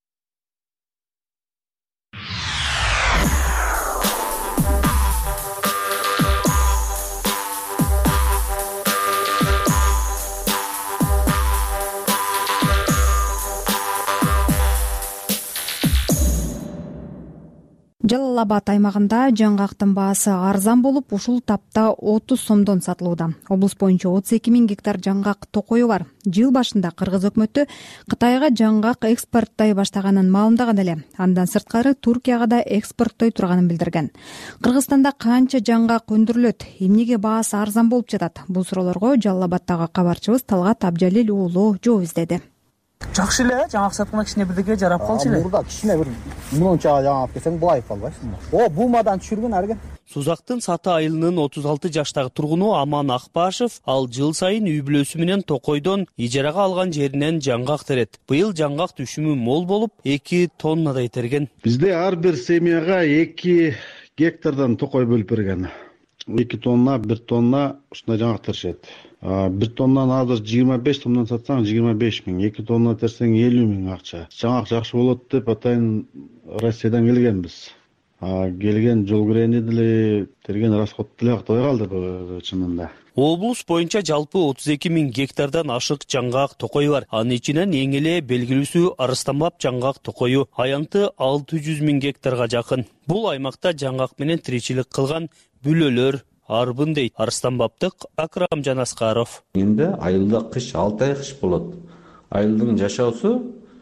Жалал Абад аймагында жаңгактын баасы арзан болуп, ушул тапта 30 сомдон сатылууда. Облус боюнча 32 миң гектар жаңгак токою бар. Жыл башында Кыргыз өкмөтү Кытайга жаңгак экспорттой баштаганын маалымдаган эле. Андан сырткары Туркияга да экспорттой турганын билдирген. Кыргызстанда канча жаңгак өндүрүлөт? Эмнеге баасы арзан болуп жатат? Бул суроолорго Жалал Абадтагы кабарчыбыз Талгат Абжалил уулу жооп издеди. Жакшы эле, жаңгак сатканда кичине бирдеге жарап калчу эле. Мурда кичине бир мынча жаңгак алып келсең булайып калбайсың. О, бумадан түшүргөн арген. Сузактын Саты айылынын 36 жаштагы тургуну Аман Акбашев ал жыл сайын үй бүлөсү менен Токойдон ижарага алган жеринен жаңгак терет. Быйыл жаңгак түшүмү мол болуп 2 тоннадай терген. Бизде ар бир семьяга 2 гектардан токой бөлүп берген. 2 тонна, 1 тонна ушундай жаңак теришет. 1 тоннаны азыр 25 сомдон сатсаң 25 миң, 2 тонна терсең 50 миң акча. Жаңак жакшы болот деп атайын Россиядан келгенбиз. Келген жол кирени деле терген расход деле актай калды чынында. Облус боюнча жалпы 32 миң гектардан ашык жаңгак токой бар. Анын ичинен эң эле белгилүүсү Арыстанбап жаңгак токою. Аянты 600 миң гектарга жакын. Бул аймакта жаңгак менен тиричилик кылган бүлөлөр арбын дейт Арыстанбаптык Акрамжан Аскаров. Эми айылда кыш 6 ай кыш болот. Айылдын жашоосу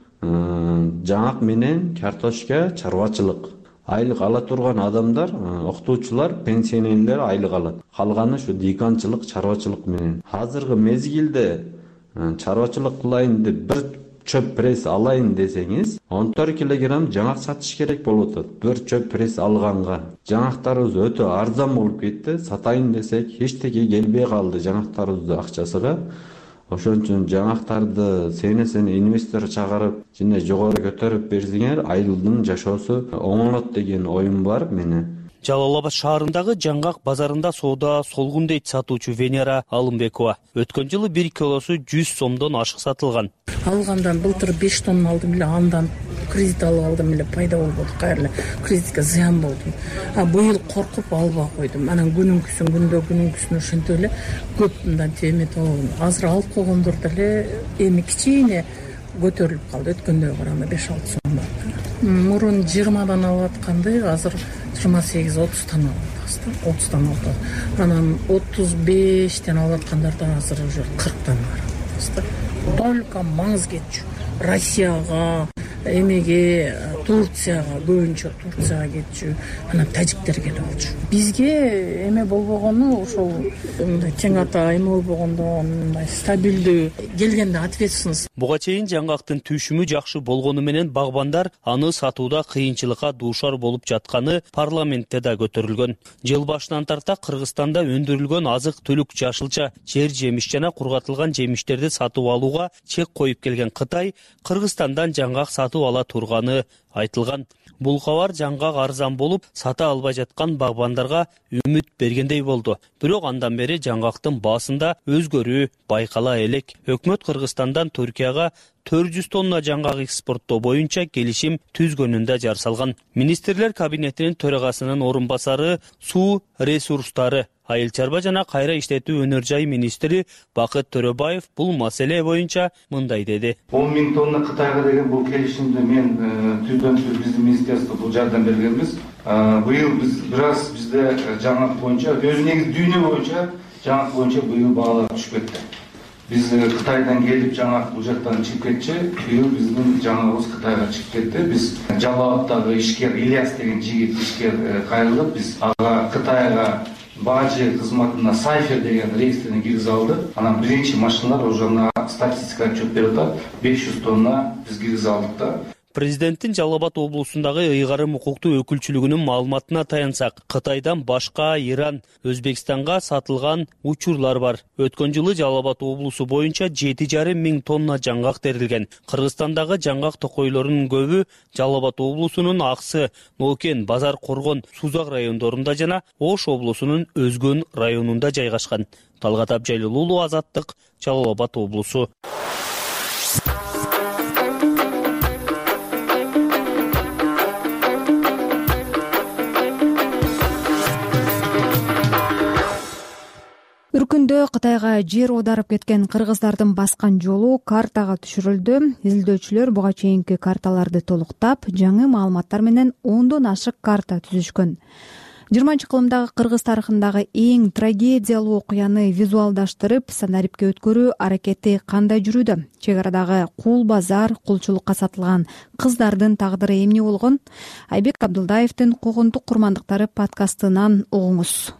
жаңгак менен картошка, чарбачылык. Айлык ала турган адамдар, окутуучулар, пенсионерлер айлык алат. Калганы ушу дыйканчылык, чарбачылык менен. Азыркы мезгилде чарбачылык кылайын деп бир чөп пресс алайын десеңиз, 14 килограмм жаңак сатыш керек болуп атат. Бир чөп пресс алганга. Жаңактарыбыз өтө арзан болуп кетти. Сатайын десек, эчтеке келбей калды жаңактарыбыздын акчасыга. Ошон үчүн жаңактарды сене инвестор чыгарып, жана жогору көтөрүп берсеңер, айылдын жашоосу оңолот деген оюм бар менин. Жалал Абад шаарындагы жаңгак базарында соода солгун дейт сатуучу Венера Алымбекова. Өткөн жылы 1 килосу 100 сомдон ашык сатылган. Алгандан былтыр 5 тонна алдым эле, андан кредит алып алдым эле, пайда болбоду, кайра кредитке зыян болду. Быйыл коркуп албай койдум. Анан күнүнкүсүн ошентип эле көп мындан теметип алгам. Азыр алып койгондор деле эми кичине көтөрүлүп калды. Өткөндөгө караганда 5-6 сом бар. Мурун 20дан алып атканды азыр 28-30 алып 30 алып. Анан 35тен алып аткандарда азыр уже 40тан бар. Только маңыз кетчү. Россияга, эмеге, Турцияга, көбүнчө Турцияга кетчү. Анан тажиктер келип алчу. Бизге эме болбогону ошол кең ата эме болбогондо мындай стабилдүү келгенде ответственность. Буга чейин жаңгактын түшүмү жакшы болгону менен багбандар аны сатууда кыйынчылыкка дуушар болуп жатканы парламентте да көтөрүлгөн. Жыл башынан тарта Кыргызстанда өндүрүлгөн азык-түлүк, жашылча, жер жемиш жана кургатылган жемиштерди сатып алууга чек коюп келген Кытай Кыргызстандан жаңгак сатып ала турганы айтылган. Бул кабар жаңгак арзан болуп, сата албай жаткан багбандарга үмүт бергендей болду. Бирок андан бери жаңгактын баасында өзгөрүү байкала элек. Өкмөт Кыргызстандан Түркияга 400 тонна жаңгак экспорттоо боюнча келишим түзгөнүндө жар салган. Министрлер кабинетинин төрагасынын орун басары суу ресурстары, айыл чарба жана кайра иштетүү өнөр жай министри Бакыт Төрөбаев бул маселе боюнча мындай деди. 10 миң тонна Кытайга деген бул келишимди мен түздөн биздин министрликте бул жардам бергенбиз. Быйыл бизде жаңгак боюнча, өзү негизи дүйнө боюнча жаңгак боюнча быйыл баалар түшүп кетти. Биз Кытайдан келип жаңгак бул жактан чыгып кетчи, быйыл биздин жаңгагыбыз Кытайга чыгып кетти. Биз Жалал Абадтагы ишкер Ильяс деген жигит ишкер кайрылып, биз ага Кытайга бажы кызматына Сайфер деген рейстерин киргизе алдык. Анан биринчи машиналар уже статистиканы чөп берип атат. 500 тонна биз киргизе алдык да. Президенттин Жалал Абад облусундагы ыйгарым укуктуу өкүлчүлүгүнүн маалыматына таянсак, Кытайдан башка Иран, Өзбекстанга сатылган учурлар бар. Өткөн жылы Жалал Абад облусу боюнча 7,5 миң тонна жаңгак терилген. Кыргызстандагы жаңгак токойлорунун көбү Жалал Абад облусунун Аксы, Нокен, Базар Коргон, Сузак райондорунда жана Ош облусунун Өзгөн районунда жайгашкан. Талгат Абжайлуулу, Азаттык, Жалал Абад облусу. Үркүндө Кытайга жер оодарып кеткен кыргыздардын баскан жолу картага түшүрүлдү. Изилдөөчүлөр буга чейинки карталарды толуктап, жаңы маалыматтар менен 10дон ашык карта түзүшкөн. 20-кылымдагы кыргыз тарыхындагы эң трагедиялуу окуяны визуалдаштырып, сценарийге өткөрүү аракети кандай жүрүүдө? Чек арадагы кул базар, кулчулукка сатылган кыздардын тагдыры эмне болгон? Айбек Абдулдаевдин Куугунтук курмандыктары подкастынан угуңуз.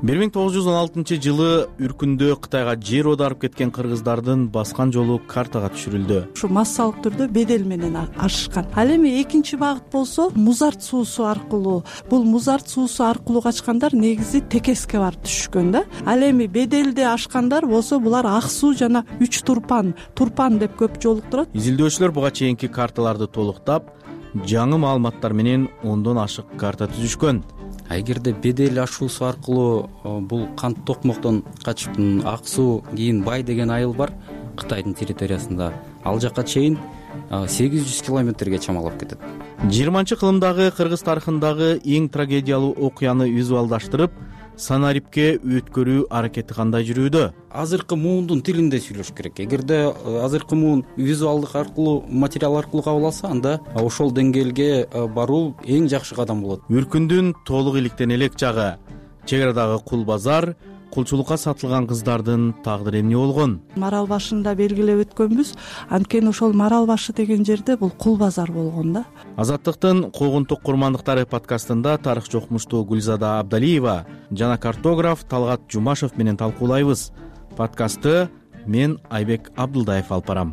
1916-жылы үркүндө Кытайга жер оодарып кеткен кыргыздардын баскан жолу картага түшүрүлдү. Ушу массалык түрдө бедел менен ашышкан. Ал эми экинчи багыт болсо Музарт суусу аркылуу. Бул Музарт суусу аркылуу качкандар негизи Текеске барып түшкөн да. Ал эми беделди ашкандар болсо булар Ак суу жана 3 турпан деп көп жолуктурат. Изилдөөчүлөр буга чейинки карталарды толуктап, жаңы маалыматтар менен 10дон ашык карта түзүшкөн. Эгерде бедел ашуусу аркылуу бул кант токмоктон качып Ак суу кийин Бай деген айыл бар Кытайдын территориясында, ал жака чейин 800 километрге чамалап кетет. 20-кылымдагы кыргыз тарыхындагы эң трагедиялуу окуяны визуалдаштырып, санарипке өткөрүү аракети кандай жүрүүдө? Азыркы муундун тилинде сүйлөш керек. Эгерде азыркы муун визуалдык аркылуу, материал аркылуу кабыл алса, анда ошол деңгээлге баруу эң жакшы кадам болот. Үркүндүн толук иликтен элек жагы, чек арадагы кул базар, кулчулукка сатылган кыздардын тагдыры эмне болгон? Марал башында белгилеп өткөнбүз, анткени ошол Марал башы деген жерде бул кул базар болгон да. Азаттыктын куугунтук курмандыктары подкастында тарыхчы окумуштуу Гүлзада Абдалиева жана картограф Талгат Жумашев менен талкуулайбыз. Подкастты мен Айбек Абдылдаев алып барам.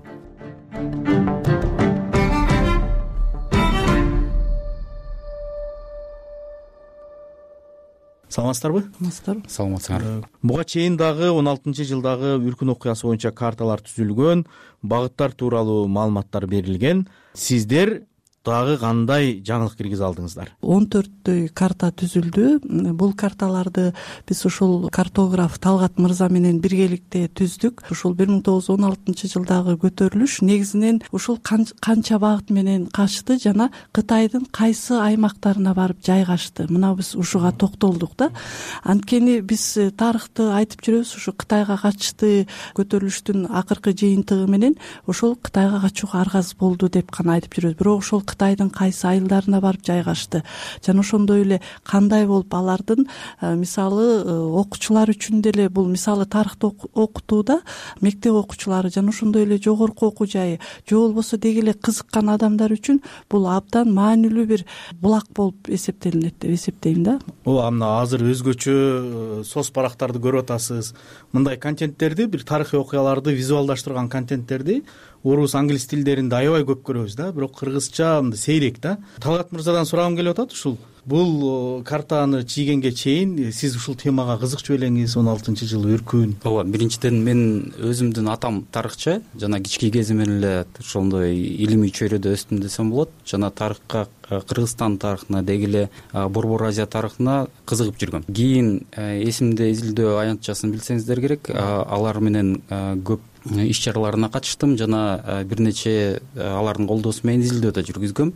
Саламатсыздарбы? Саламатсыздар. Буга чейин дагы 16-жылдагы үркүн окуясы боюнча карталар түзүлгөн, багыттар тууралуу маалыматтар берилген. Сиздер дагы кандай жаңылык киргизе алдыңыздар? 14 карта түзүлдү. Бул карталарды биз ушул картограф Талгат мырза менен биргеликте түздүк. Ушул 1916-жылдагы көтөрүлүш негизинен ушул канча багыт менен качты жана Кытайдын кайсы аймактарына барып жайгашты. Мына биз ушуга токтолдук да. Анткени биз тарыхты айтып жүрөбүз, ушу Кытайга качты көтөрүлүштүн акыркы жыйынтыгы менен ошол Кытайга качууга аргасыз болду деп гана айтып жүрөбүз. Бирок ошол Кытайдын кайсы айылдарына барып жайгашты жана ошондой эле кандай болуп алардын мисалы окуучулар үчүн деле бул мисалы тарыхты окутууда мектеп окуучулары жана ошондой эле жогорку окуу жайы же болбосо деги эле кызыккан адамдар үчүн бул абдан маанилүү бир булак болуп эсептелинет деп эсептейм да. Мына азыр өзгөчө соц барактарды көрүп атасыз. Мындай контенттерди, бир тарыхый окуяларды визуалдаштырган контенттерди орус, англис тилдеринде аябай көп көрөбүз да, бирок кыргызча сейрек да. Талгат мырзадан сурагым келип атат, ушул бул картаны чийгенге чейин сиз ушул темага кызыкчу белеңиз? 16-жылы үркүн. Ооба, биринчиден мен өзүмдүн атам тарыхчы, жана кички кезимден эле ошондой илимий чөйрөдө өстүм десем болот. Жана тарыхка, Кыргызстан тарыхына, деги эле Борбор Азия тарыхына кызыгып жүргөм. Кийин эсимде изилдөө аянтчасын билсеңиздер керек, алар менен көп иш чараларына катыштым жана бир нече алардын колдоосу менен изилдөө да жүргүзгөм.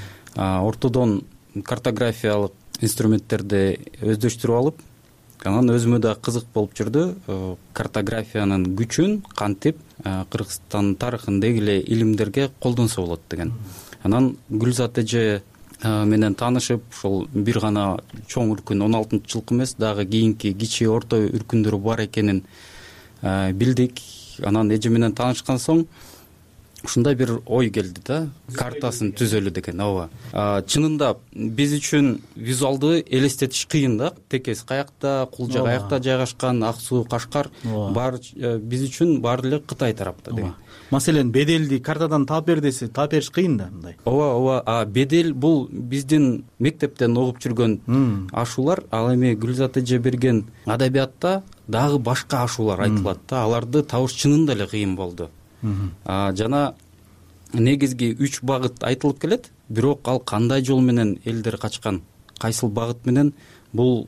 Ортодон картографиялык инструменттерди өздөштүрүп алып, анан өзүмө да кызык болуп жүрдү. Картографиянын күчүн кантип Кыргызстан тарыхын деги эле илимдерге колдонсо болот деген. Анан Гүлзат эже менен таанышып, ошол бир гана чоң үркүн 16-жылкы эмес, дагы кийинки кичи орто үркүндөр бар экенин билдик. Анан эже менен таанышкан соң ушундай бир ой келди да, картасын түзөлү деген. Ооба. Чынында биз үчүн визуалды элестетиш кыйын да. Текес каякта, Кулжа каякта жайгашкан, Ак суу, Кашкар бар биз үчүн баары эле Кытай тарапта деген. Маселен, беделди картадан таап бер десе, таап бериш кыйын да мындай. Ооба, бедел бул биздин мектептен окуп жүргөн ашуулар. Ал эми Гүлзат эже берген адабиятта дагы башка ашуулар айтылат да. Аларды табыш чынында эле кыйын болду. Жана негизги 3 багыт айтылып келет, бирок ал кандай жол менен элдер качкан, кайсыл багыт менен, бул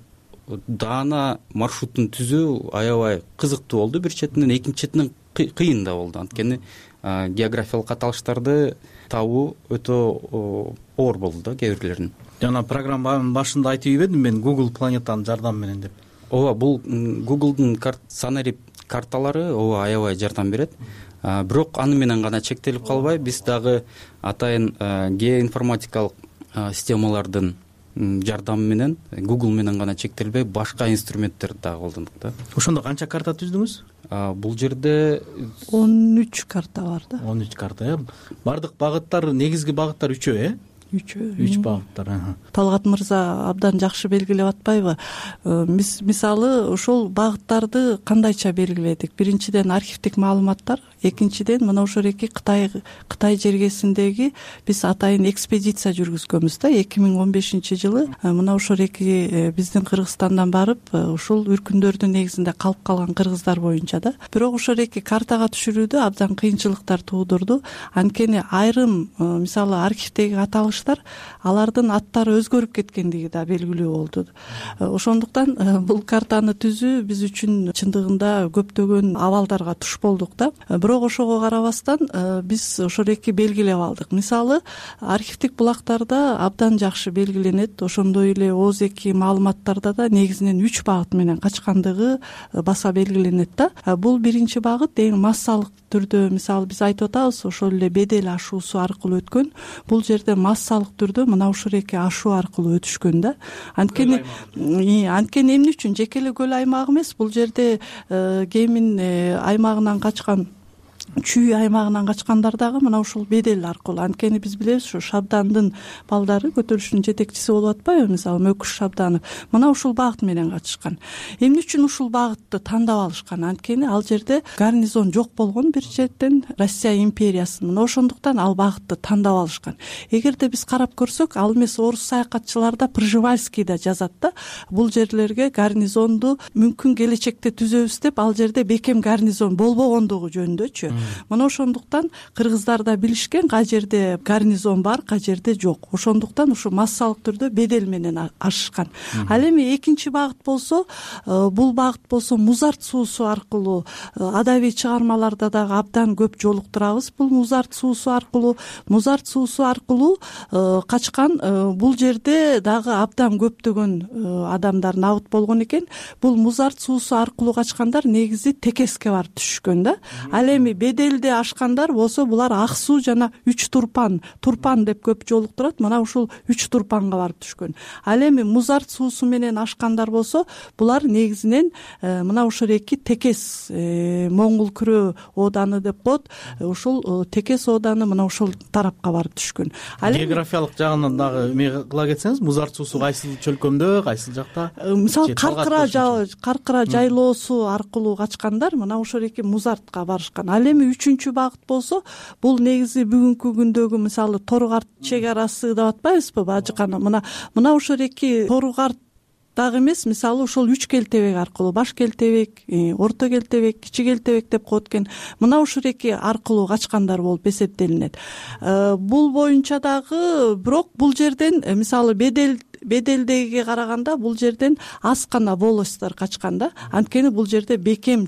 даана маршрутун түзүү аябай кызыктуу болду. Бир четинен, экинчи четинен кыйын да болду. Анткени географиялык аталыштарды табуу өтө оор болду да кээ бирлерин. Жана программанын башында айтып ийбедим мен, Google планетанын жардамы менен деп. Ооба, бул Google'дун санарип карталары аябай жардам берет. Бирок аны менен гана чектелип калбай, биз дагы атайын геоинформатикалык системалардын жардамы менен, Google менен гана чектелбей, башка инструменттерди дагы колдондук да. Ошондо канча карта түздүңүз? Бул жерде 13 карта бар да. 13 карта, Бардык багыттар, негизги багыттар 3, үч багыттар. Талгат мырза абдан жакшы белгилеп атпайбы? Мисалы ошол багыттарды кандайча белгиледик? Биринчиден архивдик маалыматтар, экинчиден мына ошол эки Кытай жергесиндеги биз атайын экспедиция жүргүзгөнбүз да 2015-жылы. Мына ошол эки биздин Кыргызстандан барып ушул үркүндөрдүн негизинде калып калган кыргыздар боюнча да. Бирок ошол эки картага түшүрүүдө абдан кыйынчылыктар туудурду. Анткени айрым мисалы архивдеги аталыштар алардын аттары өзгөрүп кеткендиги да белгилүү болду. Ошондуктан бул картаны түзүү биз үчүн чындыгында көптөгөн абалдарга туш болдук да. Бирок ошого карабастан биз ошол эки белгилеп алдык. Мисалы архивдик булактарда абдан жакшы белгиленет. Ошондой эле ооз эки маалыматтарда да негизинен 3 багыт менен качкандыгы баса белгиленет да. Бул биринчи багыт эң массалык түрдө, мисалы биз айтып атабыз, ошол эле бедел ашуусу аркылуу өткөн. Бул жерде массалык түрдө мына ушул эки ашуу аркылуу өтүшкөн да. Анткени эмне үчүн жеке эле көл аймагы эмес, бул жерде Кемин аймагынан качкан, Чүй аймагынан качкандар дагы мына ушул бедел аркылуу. Анткени биз билебиз, ушу Шабдандын балдары көтөрүлүштүн жетекчиси болуп атпайбы, мисалы Мөкүш Шабданов. Мына ушул багыт менен катышкан. Эмне үчүн ушул багытты тандап алышкан? Анткени ал жерде гарнизон жок болгон бир жерден Россия империясынын. Мына ошондуктан ал багытты тандап алышкан. Эгерде биз карап көрсөк, ал эмес орус саякатчыларда Пржевальский да жазат да, бул жерлерге гарнизонду мүмкүн келечекте түзөбүз деп, ал жерде бекем гарнизон болбогондугу жөнүндөчү. Мына ошондуктан кыргыздар да билишкен, кай жерде гарнизон бар, кай жерде жок. Ошондуктан ушу массалык түрдө бедел менен ашышкан. Ал эми экинчи багыт болсо, бул багыт болсо Музарт суусу аркылуу, адабий чыгармаларда дагы абдан көп жолуктурабыз. Бул Музарт суусу аркылуу качкан. Бул жерде дагы абдан көптөгөн адамдар набыт болгон экен. Бул Музарт суусу аркылуу качкандар негизи Текеске барып түшкөн да. Ал эми беделди ашкандар болсо булар Ак суу жана 3 турпан деп көп жолуктурат. Мына ушул 3 турпанга барып түшкөн. Ал эми Музарт суусу менен ашкандар болсо булар негизинен мына ушул эки Текес Моңгол күрөө ооданы деп коет. Ушул Текес ооданы мына ушул тарапка барып түшкөн. Географиялык жагынан дагы эме кыла кетсеңиз, Музарт суусу кайсыл чөлкөмдө, кайсыл жакта? Мисалы Каркыра жайлоосу аркылуу качкандар мына ошол эки Музартка барышкан. Ал эми үчүнчү багыт болсо, бул негизи бүгүнкү күндөгү мисалы Торугарт чек арасы деп атпайбызбы, бажыкана. Мына ошол эки Торугарт дагы эмес, мисалы ошол 3 келтебек аркылуу, баш келтебек, орто келтебек, кичи келтебек деп коет экен. Мына ушул эки аркылуу качкандар болуп эсептелинет. Бул боюнча дагы бирок бул жерден мисалы беделдеге караганда бул жерден аз гана волостьтор качкан да. Анткени бул жерде бекем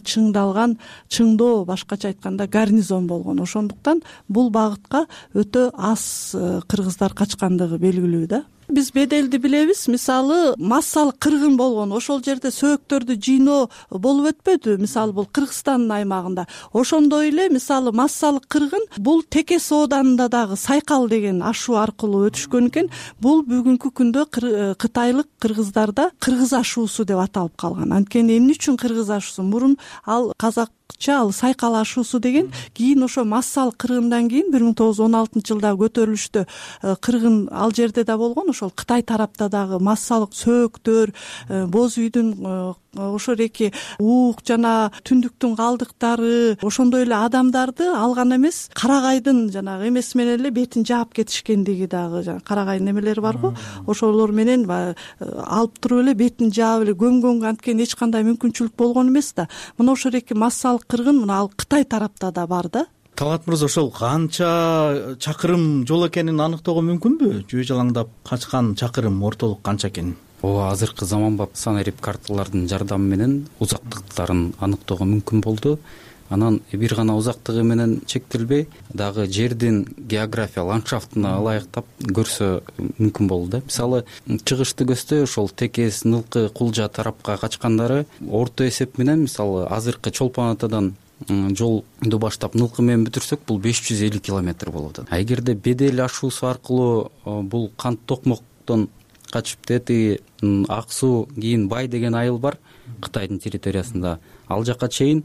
чыңдоо, башкача айтканда гарнизон болгон. Ошондуктан бул багытка өтө аз кыргыздар качкандыгы белгилүү да. Биз беделди билебиз, мисалы массалык кыргын болгон, ошол жерде сөөктөрдү жыйноо болуп өтпөдү, мисалы бул Кыргызстандын аймагында. Ошондой эле мисалы массалык кыргын бул Текес ооданында дагы Сайкал деген ашуу аркылуу өтүшкөн экен. Бул бүгүнкү күндө кытайлык кыргыздарда кыргыз ашуусу деп аталып калган. Анткени эмне үчүн кыргыз ашуусу? Мурун ал ал Сайкал ашуусу деген, кийин ошо массалык кыргындан кийин 1916-жылда көтөрүлүштө кыргын ал жерде да болгон. Ошол Кытай тарапта дагы массалык сөөктөр, боз үйдүн ошол эки уук жана түндүктүн калдыктары, ошондой эле адамдарды алган эмес, карагайдын жанагы эмеси менен эле бетин жаап кетишкендиги дагы, карагайдын эмелери барго, ошолор менен алып туруп эле бетин жаап эле көмгөнгө анткени эч кандай мүмкүнчүлүк болгон эмес да. Мына ошол эки массалык кыргын мына ал Кытай тарапта да бар да. Талгат мырза, ошол канча чакырым жол экенин аныктоого мүмкүнбү? Жөө жалаңдап качкан чакырым ортолук канча экенин? Азыркы заманбап санарип карталардын жардамы менен узактыктарын аныктоого мүмкүн болду. Анан бир гана узактыгы менен чектелбей, дагы жердин география ландшафтына ылайыктап көрсө мүмкүн болду да. Мисалы, чыгышты көздөй ошол Текес, Нылкы, Кулжа тарапка качкандары орто эсеп менен, мисалы, азыркы Чолпон Атадан жолду баштап Нылкы менен бүтүрсөк, бул 550 километр болот. Эгерде бедел ашуусу аркылуу бул Кант Токмоктон качып тети Ак суу, кийин Бай деген айыл бар Кытайдын территориясында, ал жака чейин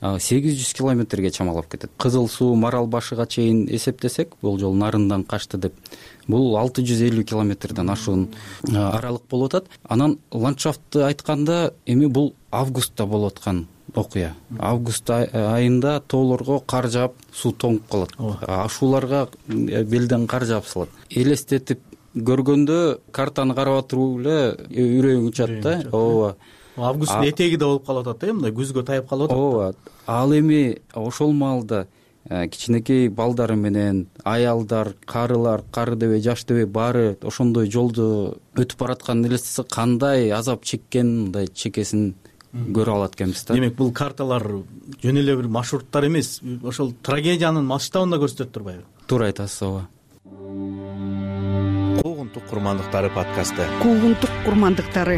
800 километрге чамалап кетет. Кызыл суу Марал башыга чейин эсептесек, бул жол нарындан качты деп, бул 650 километрден ашуун аралык болуп атат. Анан ландшафтты айтканда эми бул августта болуп аткан окуя. Август айында тоолорго кар жаап, суу тоңуп калат. Ашууларга белден кар жаап салат. Элестетип көргөндө картаны карап отуруп эле үрөйүң учат да. Ооба. Августтун этеги да болуп калып атат, мындай күзгө таяп калып атат. Ооба. Ал эми ошол маалда кичинекей балдар менен аялдар, карылар, кары дебей, жаш дебей баары ошондой жолду өтүп баратканын элестесе кандай азап чеккен, мындай чекесин көрө алат экенбиз да. Демек бул карталар жөн эле бир маршруттар эмес, ошол трагедиянын масштабын да көрсөтөт турбайбы? Туура айтасыз, ооба. Куугунтук курмандыктары подкасты. Куугунтук курмандыктары.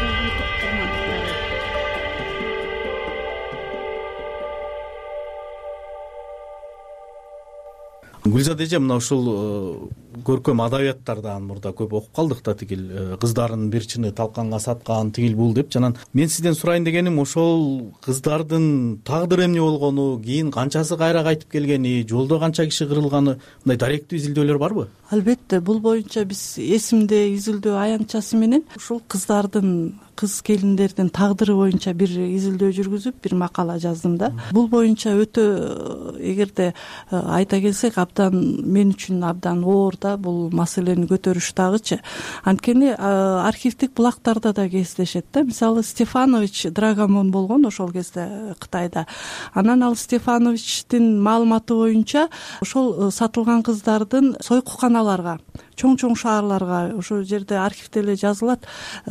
Гүлзат эже, мына ушул көркөм адабияттардан мурда көп окуп калдык да, тигил кыздардын бир чыны талканга саткан, тигил бул деп. Жанан мен сизден сурайын дегеним, ошол кыздардын тагдыры эмне болгону, кийин канчасы кайра кайтып келгени, жолдо канча киши кырылганы, мындай даректүү изилдөөлөр барбы? Албетте, бул боюнча биз эсимде изилдөө аянтчасы менен ушул кыздардын, кыз келиндердин тагдыры боюнча бир изилдөө жүргүзүп, бир макала жаздым да. Бул боюнча өтө, эгерде айта келсек, абдан мен үчүн абдан оор да бул маселени көтөрүш дагычы. Анткени архивдик булактарда да кездешет да. Мисалы Стефанович Драгомон болгон ошол кезде Кытайда. Анан ал Стефановичтин маалыматы боюнча ошол сатылган кыздардын сойкуканаларга, чоң-чоң шаарларга, ошол жерде архивде эле жазылат,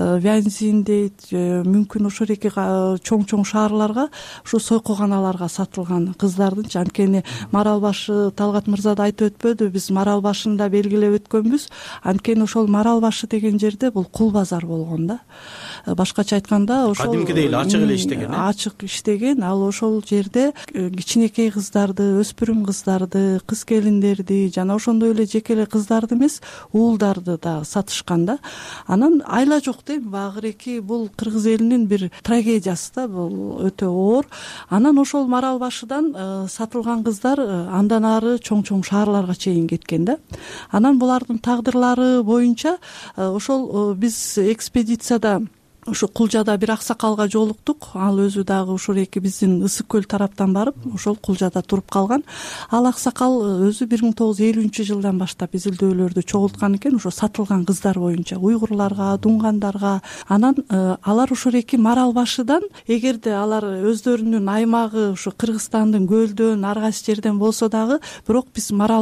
Вянзин дейт, мүмкүн ошол эки чоң-чоң шаарларга, ушу сойкуканаларга сатылган кыздардын. Анткени Марал башы, Талгат мырза да айтып өтпөдү, биз Марал башында белгилеп өткөнбүз. Анткени ошол Марал башы деген жерде бул кул базар болгон да. Башкача айтканда, ошол кадимкидей эле ачык эле иштеген. Ачык иштеген. Ал ошол жерде кичинекей кыздарды, өспүрүм кыздарды, кыз келиндерди жана ошондой эле жеке эле кыздарды эмес, уулдарды да сатышкан да. Анан айла жок дейм, багыреки бул кыргыз элинин бир трагедиясы да, бул өтө оор. Анан ошол Марал башыдан сатылган кыздар андан ары чоң-чоң шаарларга чейин кеткен да. Анан булардын тагдырлары боюнча ошол биз экспедицияда ушу Кулжада бир аксакалга жолуктук. Ал өзү дагы ушул эки биздин Ысык көл тараптан барып, ошол Кулжада туруп калган. Ал аксакал өзү 1950-жылдан баштап изилдөөлөрдү чогулткан экен, ошо сатылган кыздар боюнча уйгурларга, дунгандарга. Анан алар ушул эки Марал башыдан, эгерде алар өздөрүнүн аймагы ушу Кыргызстандын көлдөн, ар кайсы жерден болсо дагы, бирок биз Марал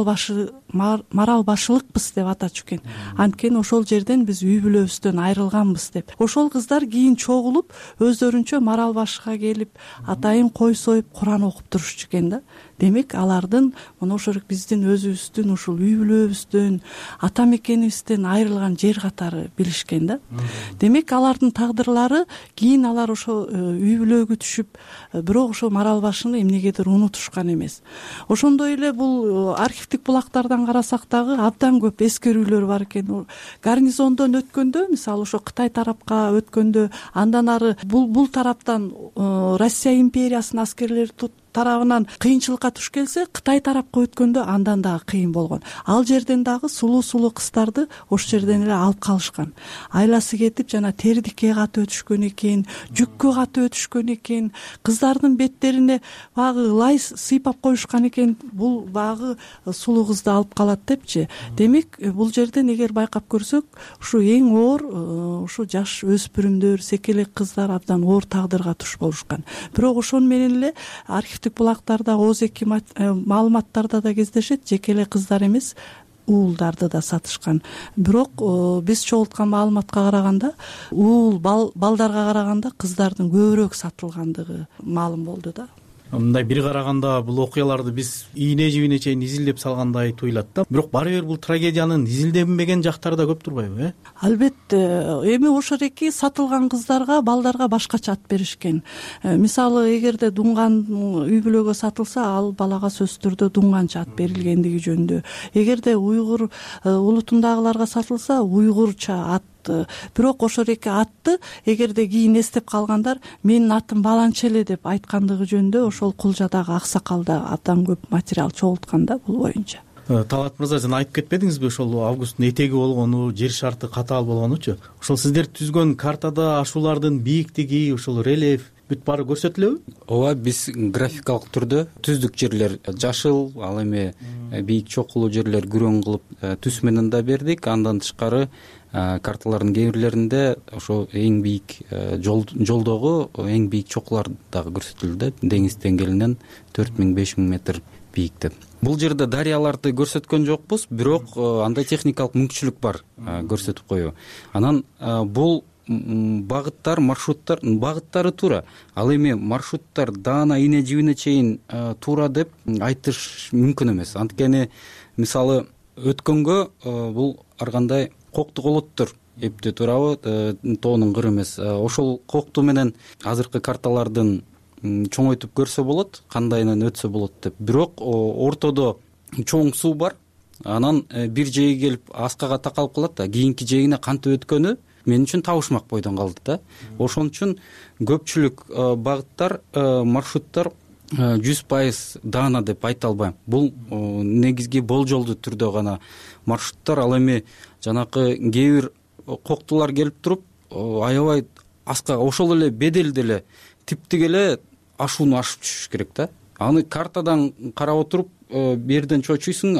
башылыкпыз деп атачу экен. Анткени ошол жерден биз үй бүлөбүздөн айрылганбыз деп. Ошол кыздар кийин чогулуп, өздөрүнчө Марал башыга келип, атайын кой союп, Куран окуп турушчу экен да. Демек, алардын мына ошол биздин өзүбүздүн ушул үй бүлөбүздөн, ата мекенибизден айрылган жер катары билишкен да. Демек, алардын тагдырлары кийин алар ошо үй бүлөгө түшүп, бирок ошо Марал башыны эмнегедир унутушкан эмес. Ошондой эле бул архивдик булактардан карасак дагы абдан көп эскерүүлөр бар экен. Гарнизондон өткөндө, мисалы ошо Кытай тарапка өткөндө, андан ары бул тараптан Россия империясынын аскерлери тарабынан кыйынчылыкка туш келсе, Кытай тарапка өткөндө андан дагы кыйын болгон. Ал жерден дагы сулуу кыздарды ошол жерден эле алып калышкан. Айласы кетип, жана тердикке катып өтүшкөн экен, жүккө катып өтүшкөн экен, кыздардын беттерине багы лай сыйпап коюшкан экен. Бул багы сулуу кызды алып калат депчи. Демек, бул жерден эгер байкап көрсөк, ушу эң оор ушу жаш өспүрүмдөр, секелек кыздар абдан оор тагдырга туш болушкан. Бирок ошону менен эле архивдик булактарда, ооз-эки маалыматтарда да кездешет, жеке эле кыздар эмес, уулдарды да сатышкан. Бирок биз чогулткан маалыматка караганда, уул балдарга караганда кыздардын көбүрөөк сатылгандыгы маалым болду да. Мындай бир караганда бул окуяларды биз ийне жибине чейин изилдеп салгандай туюлат да. Бирок баары бир бул трагедиянын изилденбеген жактары да көп турбайбы, Албетте, эми ошол эки сатылган кыздарга, балдарга башкача ат беришкен. Мисалы, эгерде дунган үй бүлөгө сатылса, ал балага сөзсүз түрдө дунганча ат берилгендиги жөнүндө. Эгерде уйгур улутундагыларга сатылса, уйгурча ат бирок ошол эки атты эгерде кийин эстеп калгандар менин атым баланча эле деп айткандыгы жөнүндө ошол кулжадагы аксакал да абдан көп материал чогулткан да бул боюнча. Талгат мырза, жана айтып кетпедиңизби ошол августтун этеги болгону, жер шарты катаал болгонучу? Ошол сиздер түзгөн картада ашуулардын бийиктиги, ошол рельеф бүт баары көрсөтүлөбү? ооба, биз графикалык түрдө түздүк жерлер жашыл, ал эми бийик чокулуу жерлер күрөң кылып түс менен да бердик. Андан тышкары карталардын кээ бирлеринде ошо эң бийик жолдогу эң бийик чокулар дагы көрсөтүлдү, деңиз деңгээлинен 4000–5000 метр бийиктеп. Бул жерде дарыяларды көрсөткөн жокпуз, бирок андай техникалык мүмкүнчүлүк бар көрсөтүп коюу. Анан бул багыттар, маршруттар, багыттары туура. Ал эми маршруттар даана ийне жибине чейин туура деп айтыш мүмкүн эмес. Анткени мисалы өткөнгө бул ар кандай кокту колоттор эптөө туурабы, тоонун кыры эмес. Ошол кокту менен азыркы карталардын чоңойтуп көрсө болот, кандайынан өтсө болот деп. Бирок ортодо чоң суу бар. Анан бир жээге келип аскага такалып калат да, кийинки жээгине кантип өткөнү мен үчүн табышмак бойдон калды да. Ошон үчүн көпчүлүк багыттар, маршруттар 100% даана деп айта албайм. Бул негизги болжолдуу түрдө гана маршруттар. Ал эми жанакы кээ бир коктулар келип туруп аябай аскага ошол эле беделде эле типтик эле ашууну ашып түшүш керек да. Аны картадан карап отуруп берден чочуйсуң,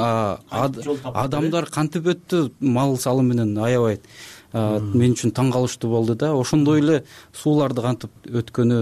адамдар кантип өттү мал салы менен аябай мен үчүн таң калыштуу болду да. Ошондой эле сууларды кантип өткөнү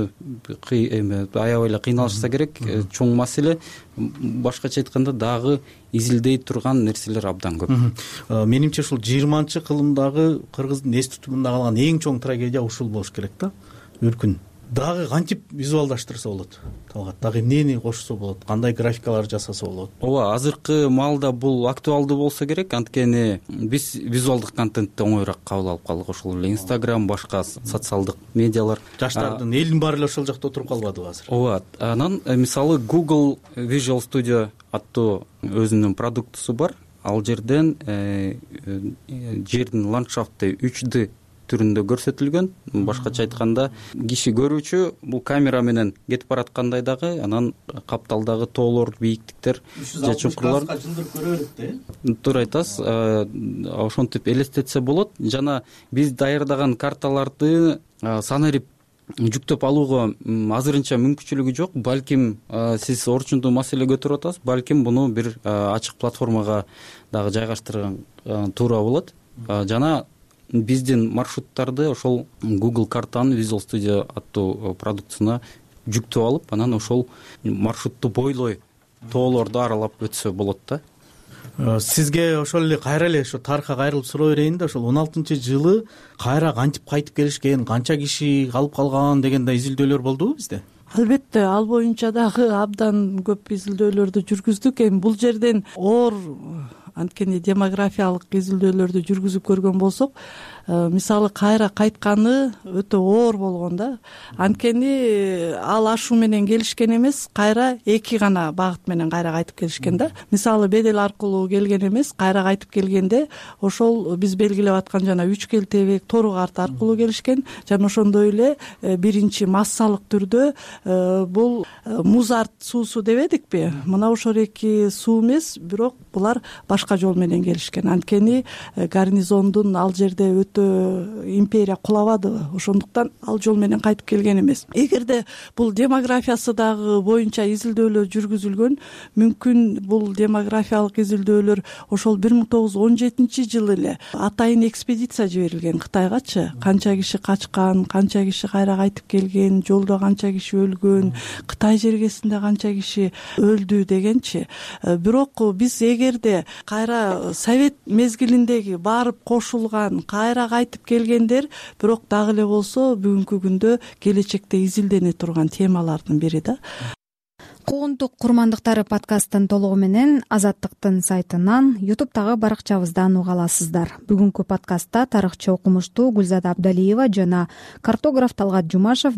аябай эле кыйналышса керек, чоң маселе. Башкача айтканда дагы изилдей турган нерселер абдан көп. Менимче ушул 20-кылымдагы кыргыздын эс тутумунда калган эң чоң трагедия ушул болуш керек да. Өркүн дагы кантип визуалдаштырса болот? Талгат, дагы эмнени кошсо болот? Кандай графикалар жасаса болот? Ооба, азыркы маалда бул актуалдуу болсо керек, анткени биз визуалдык контентти оңоюраак кабыл алып калдык. Ошол эле Instagram, башка социалдык медиалар. Жаштардын элдин баары эле ошол жакта отуруп калбадыбы азыр? Ооба. Анан мисалы Google Visual Studio аттуу өзүнүн продуктусу бар. Ал жерден жердин ландшафты 3D түрүндө көрсөтүлгөн. Башкача айтканда, киши көрүүчү бул камера менен кетип бараткандай дагы, анан капталдагы тоолор, бийиктиктер, же чуңкурлар жылдыр көрө берет да. Туура айтасыз. Ошентип элестетсе болот. Жана биз даярдаган карталарды санарип жүктөп алууга азырынча мүмкүнчүлүгү жок. Балким сиз орчундуу маселе көтөрүп атасыз. Балким буну бир ачык платформага дагы жайгаштырган туура болот. Жана биздин маршруттарды ошол Google картанын Visual Studio аттуу продуктусуна жүктөп алып, анан ошол маршрутту бойлой тоолорду аралап өтсө болот да. Сизге ошол эле кайра эле ошо тарыхка кайрылып суроо берейин да. Ошол 16-жылы кайра кантип кайтып келишкен, канча киши калып калган деген да изилдөөлөр болдубу бизде? Албетте, ал боюнча дагы абдан көп изилдөөлөрдү жүргүздүк. Эми бул жерден оор анткени демографиялык изилдөөлөрдү жүргүзүп көргөн болсок, мисалы кайра кайтканы өтө оор болгон да. Анткени ал ашуу менен келишкен эмес, кайра эки гана багыт менен кайра кайтып келишкен да. Мисалы бедел аркылуу келген эмес, кайра кайтып келгенде ошол биз белгилеп аткан жана 3 келтебек Тору карт аркылуу келишкен. Жана ошондой эле биринчи массалык түрдө бул музарт суусу дебедикпи? Мына ошол эки суу эмес, бирок булар башка жол менен келишкен. Анткени гарнизондун ал жерде империя кулабадыбы, ошондуктан ал жол менен кайтып келген эмес. Эгерде бул демографиясы дагы боюнча изилдөөлөр жүргүзүлгөн, мүмкүн бул демографиялык изилдөөлөр ошол 1917-жылы эле атайын экспедиция жиберилген Кытайгачы. Канча киши качкан, канча киши кайра кайтып келген, жолдо канча киши өлгөн, Кытай жергесинде канча киши өлдү дегенчи. Бирок биз эгерде кайра совет мезгилиндеги барып кошулган, кайра кайтып келгендер, бирок дагы эле болсо бүгүнкү күндө келечекте изилдене турган темалардын бири да. Куугунтук курмандыктары подкасттын толугу менен Азаттыктын сайтынан, YouTube'дагы баракчабыздан уга аласыздар. Бүгүнкү подкастта тарыхчы окумуштуу Гүлзада Абдалиева жана картограф Талгат Жумашев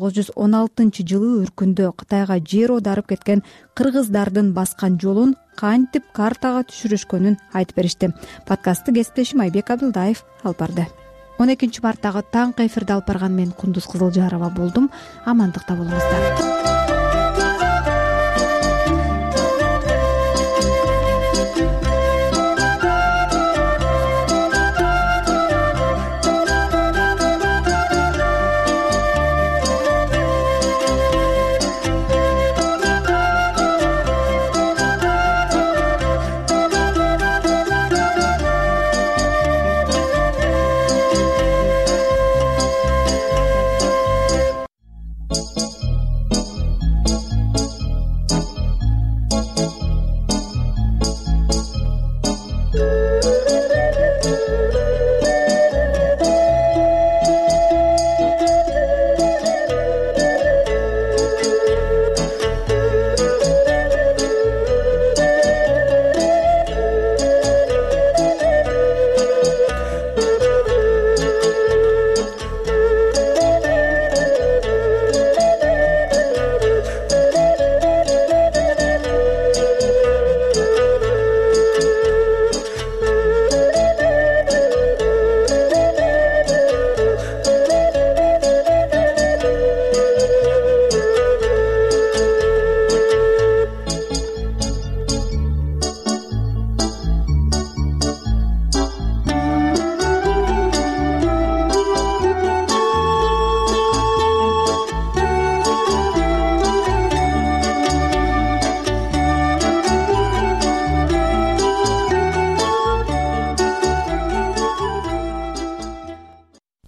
1916-жылы Үркүндө Кытайга жер оодарып кеткен кыргыздардын баскан жолун кантип картага түшүрүшкөнүн айтып беришти. Подкастты кесиптешим Айбек Абдылдаев алып барды. 12 марттагы таңкы эфирди алып барган мен Кундуз Кызылжарова болдум. Амандыкта болуңуздар.